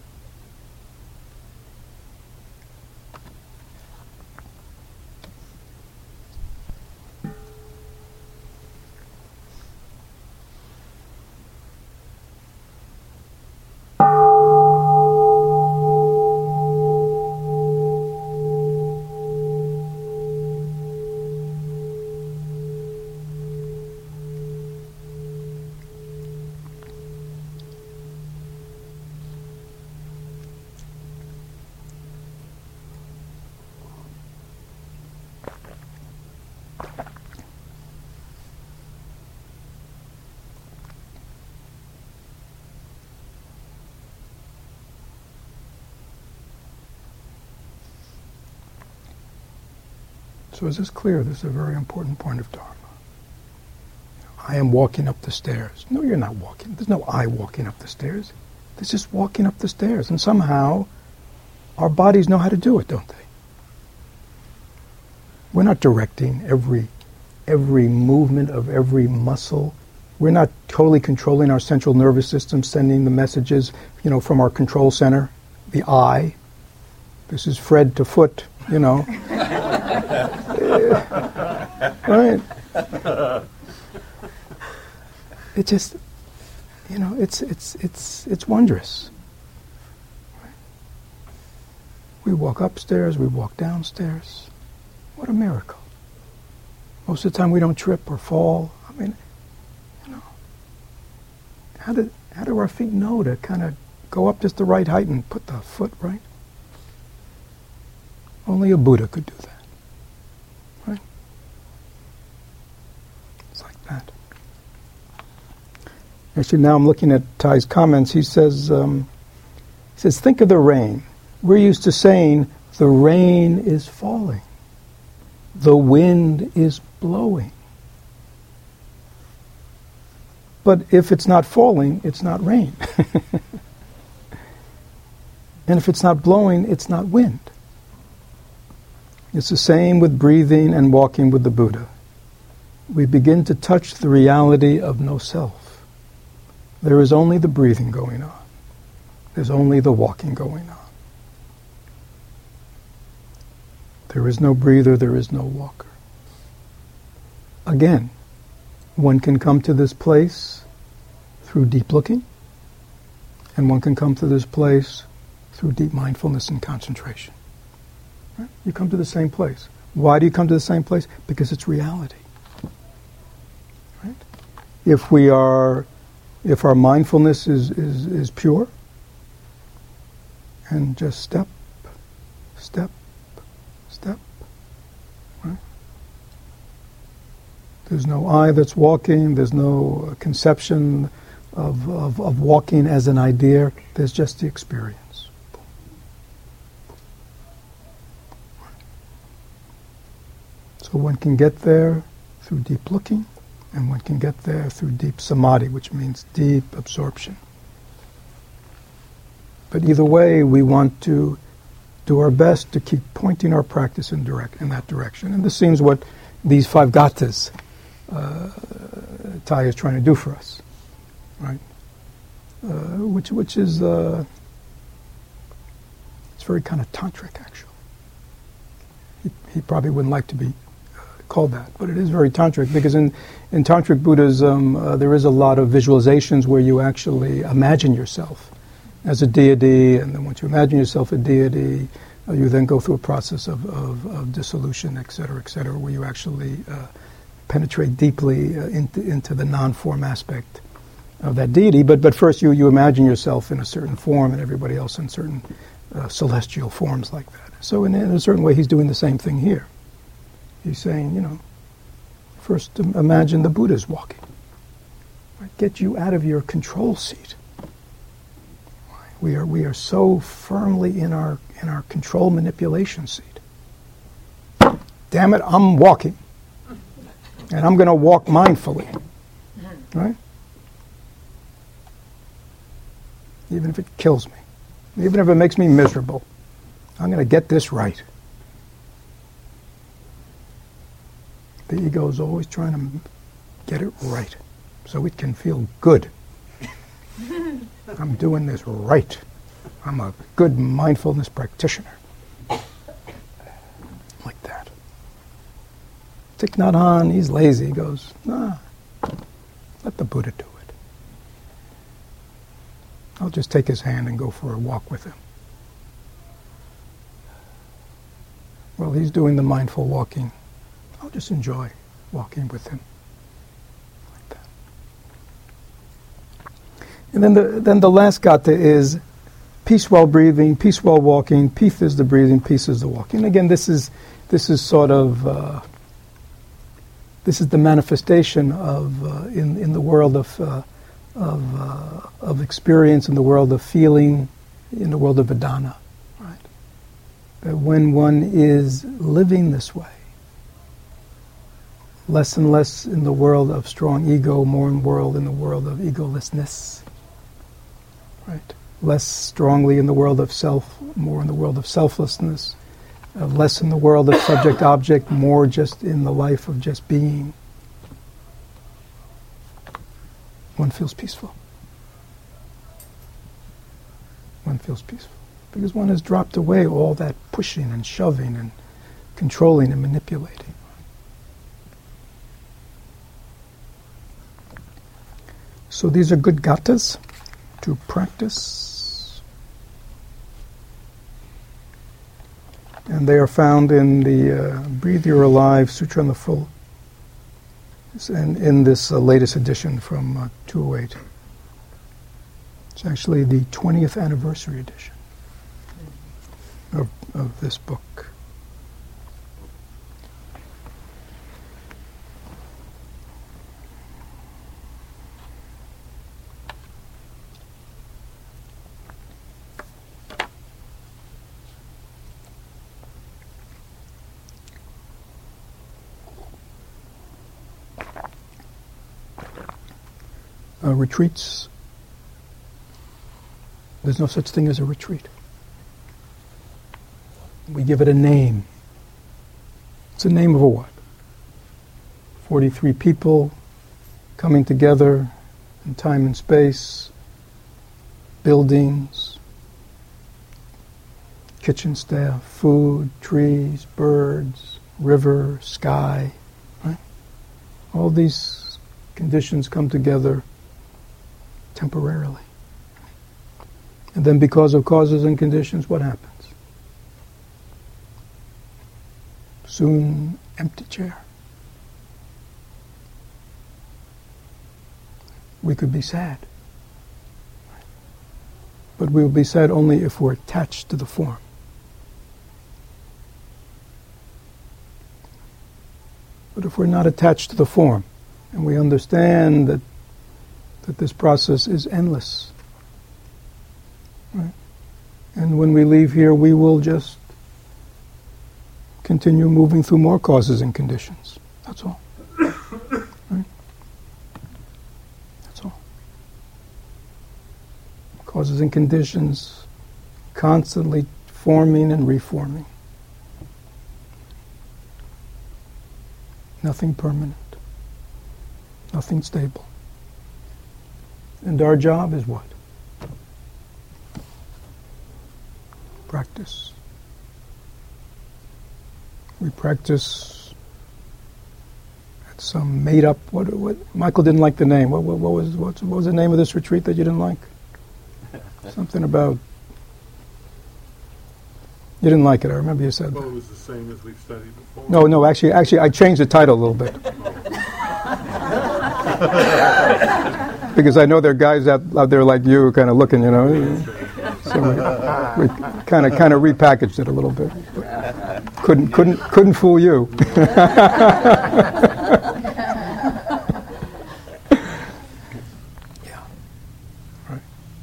So is this clear? This is a very important point of Dharma. I am walking up the stairs. No, you're not walking. There's no I walking up the stairs. There's just walking up the stairs. And somehow our bodies know how to do it, don't they? We're not directing every movement of every muscle. We're not totally controlling our central nervous system, sending the messages, from our control center, the I. This is Fred to foot, Right? It just, it's wondrous. We walk upstairs, we walk downstairs. What a miracle. Most of the time we don't trip or fall. How do our feet know to kind of go up just the right height and put the foot right? Only a Buddha could do that. Right? It's like that. Actually, now I'm looking at Thay's comments. He says, think of the rain. We're used to saying, the rain is falling. The wind is blowing. But if it's not falling, it's not rain. And if it's not blowing, it's not wind. It's the same with breathing and walking with the Buddha. We begin to touch the reality of no self. There is only the breathing going on. There's only the walking going on. There is no breather, there is no walker. Again, one can come to this place through deep looking, and one can come to this place through deep mindfulness and concentration. Right? You come to the same place. Why do you come to the same place? Because it's reality. Right? If our mindfulness is pure, and just step, step, step. Right? There's no I that's walking. There's no conception of walking as an idea. There's just the experience. So one can get there through deep looking, and one can get there through deep samadhi, which means deep absorption. But either way, we want to do our best to keep pointing our practice in that direction. And this seems what these 5 gathas Thay is trying to do for us, right? Which is it's very kind of tantric, actually. He probably wouldn't like to be called that, but it is very tantric, because in tantric Buddhism there is a lot of visualizations where you actually imagine yourself as a deity, and then once you imagine yourself a deity, you then go through a process of dissolution, et cetera, where you actually penetrate deeply into the non-form aspect of that deity. But first you imagine yourself in a certain form and everybody else in certain celestial forms like that. So in a certain way he's doing the same thing here. He's saying, first imagine the Buddha's walking. Right? Get you out of your control seat. We are so firmly in our control manipulation seat. Damn it, I'm walking. And I'm going to walk mindfully. Right? Even if it kills me. Even if it makes me miserable. I'm going to get this right. The ego is always trying to get it right so it can feel good. I'm doing this right. I'm a good mindfulness practitioner. Like that. Thich Nhat Hanh, he's lazy. He goes, nah, let the Buddha do it. I'll just take his hand and go for a walk with him. Well, he's doing the mindful walking. I'll just enjoy walking with him. Like that. And then the last gatha is peace while breathing, peace while walking, peace is the breathing, peace is the walking. And again, this is sort of this is the manifestation of in the world of experience, in the world of feeling, in the world of Vedana. Right? That when one is living this way, less and less in the world of strong ego, more in the world of egolessness. Right? Less strongly in the world of self, more in the world of selflessness. Less in the world of subject-object, more just in the life of just being. One feels peaceful. One feels peaceful. Because one has dropped away all that pushing and shoving and controlling and manipulating. So these are good gathas to practice. And they are found in the Breathe You're Alive Sutra in the Full. And in this latest edition from 208. It's actually the 20th anniversary edition of this book. Retreats. There's no such thing as a retreat. We give it a name. It's a name of a what? 43 people coming together in time and space, buildings, kitchen staff, food, trees, birds, river, sky. Right? All these conditions come together temporarily. And then because of causes and conditions, what happens? Soon, empty chair. We could be sad. But we will be sad only if we're attached to the form. But if we're not attached to the form, and we understand that this process is endless, right? And when we leave here, we will just continue moving through more causes and conditions. That's all. Right? That's all. Causes and conditions constantly forming and reforming. Nothing permanent. Nothing stable. And our job is what? Practice. We practice at some made-up. What? Michael didn't like the name. What was the name of this retreat that you didn't like? Something about. You didn't like it. I remember you said. Well, it was the same as we've studied before. No. Actually, I changed the title a little bit. Because I know there are guys out there like you kind of looking, you know. So we kind of repackaged it a little bit. Couldn't fool you. Yeah. Right.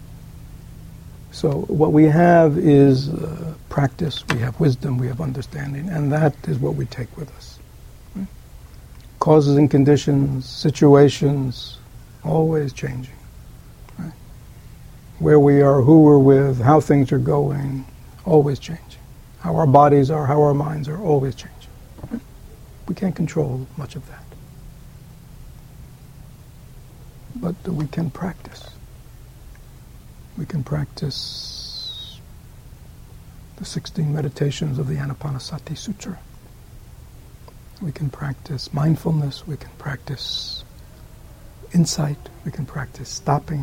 So what we have is practice, we have wisdom, we have understanding, and that is what we take with us. Right? Causes and conditions, situations, always changing. Right? Where we are, who we're with, how things are going, always changing. How our bodies are, how our minds are, always changing. Right? We can't control much of that. But we can practice. We can practice the 16 meditations of the Anapanasati Sutra. We can practice mindfulness, we can practice insight, we can practice stopping.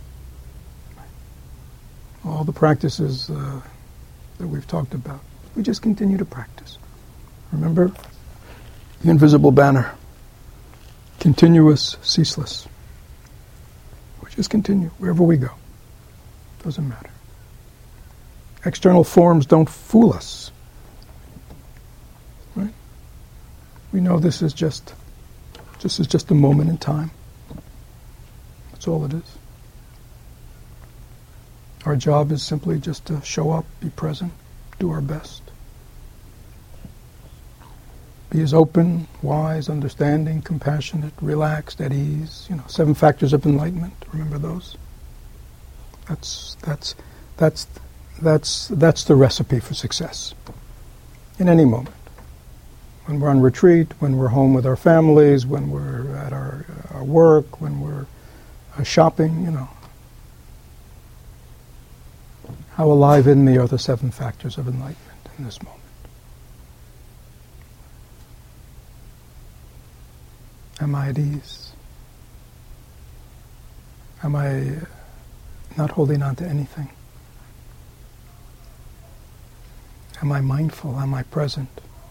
All the practices that we've talked about. We just continue to practice. Remember the invisible banner. Continuous, ceaseless. We just continue wherever we go. Doesn't matter. External forms don't fool us. Right? We know this is just a moment in time. That's all it is. Our job is simply just to show up, be present, do our best. Be as open, wise, understanding, compassionate, relaxed, at ease. 7 factors of enlightenment. Remember those? That's the recipe for success. In any moment. When we're on retreat, when we're home with our families, when we're at our work, when we're shopping, How alive in me are the 7 factors of enlightenment in this moment? Am I at ease? Am I not holding on to anything? Am I mindful? Am I present?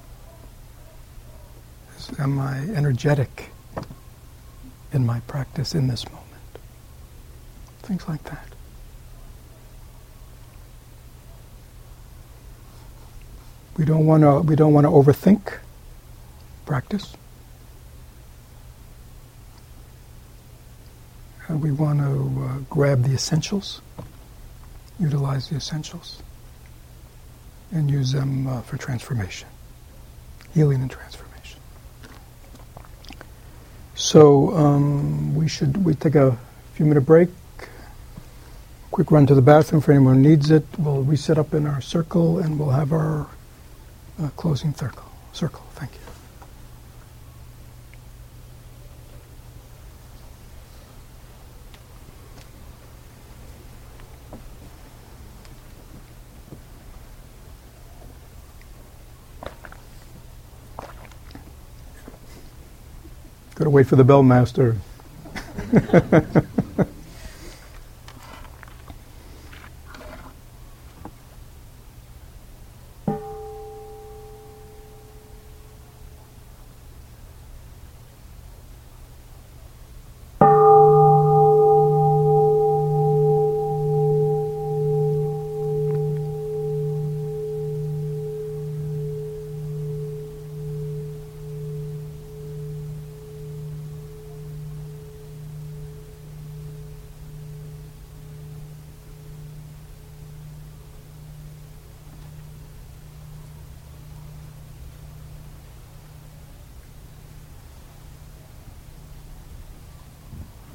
Am I energetic in my practice in this moment? Things like that. We don't want to overthink practice. We want to grab the essentials, utilize the essentials, and use them for transformation, healing and transformation. So we take a few minute break, quick run to the bathroom for anyone who needs it. We'll reset up in our circle and we'll have our closing circle. Thank you. Got to wait for the bell master.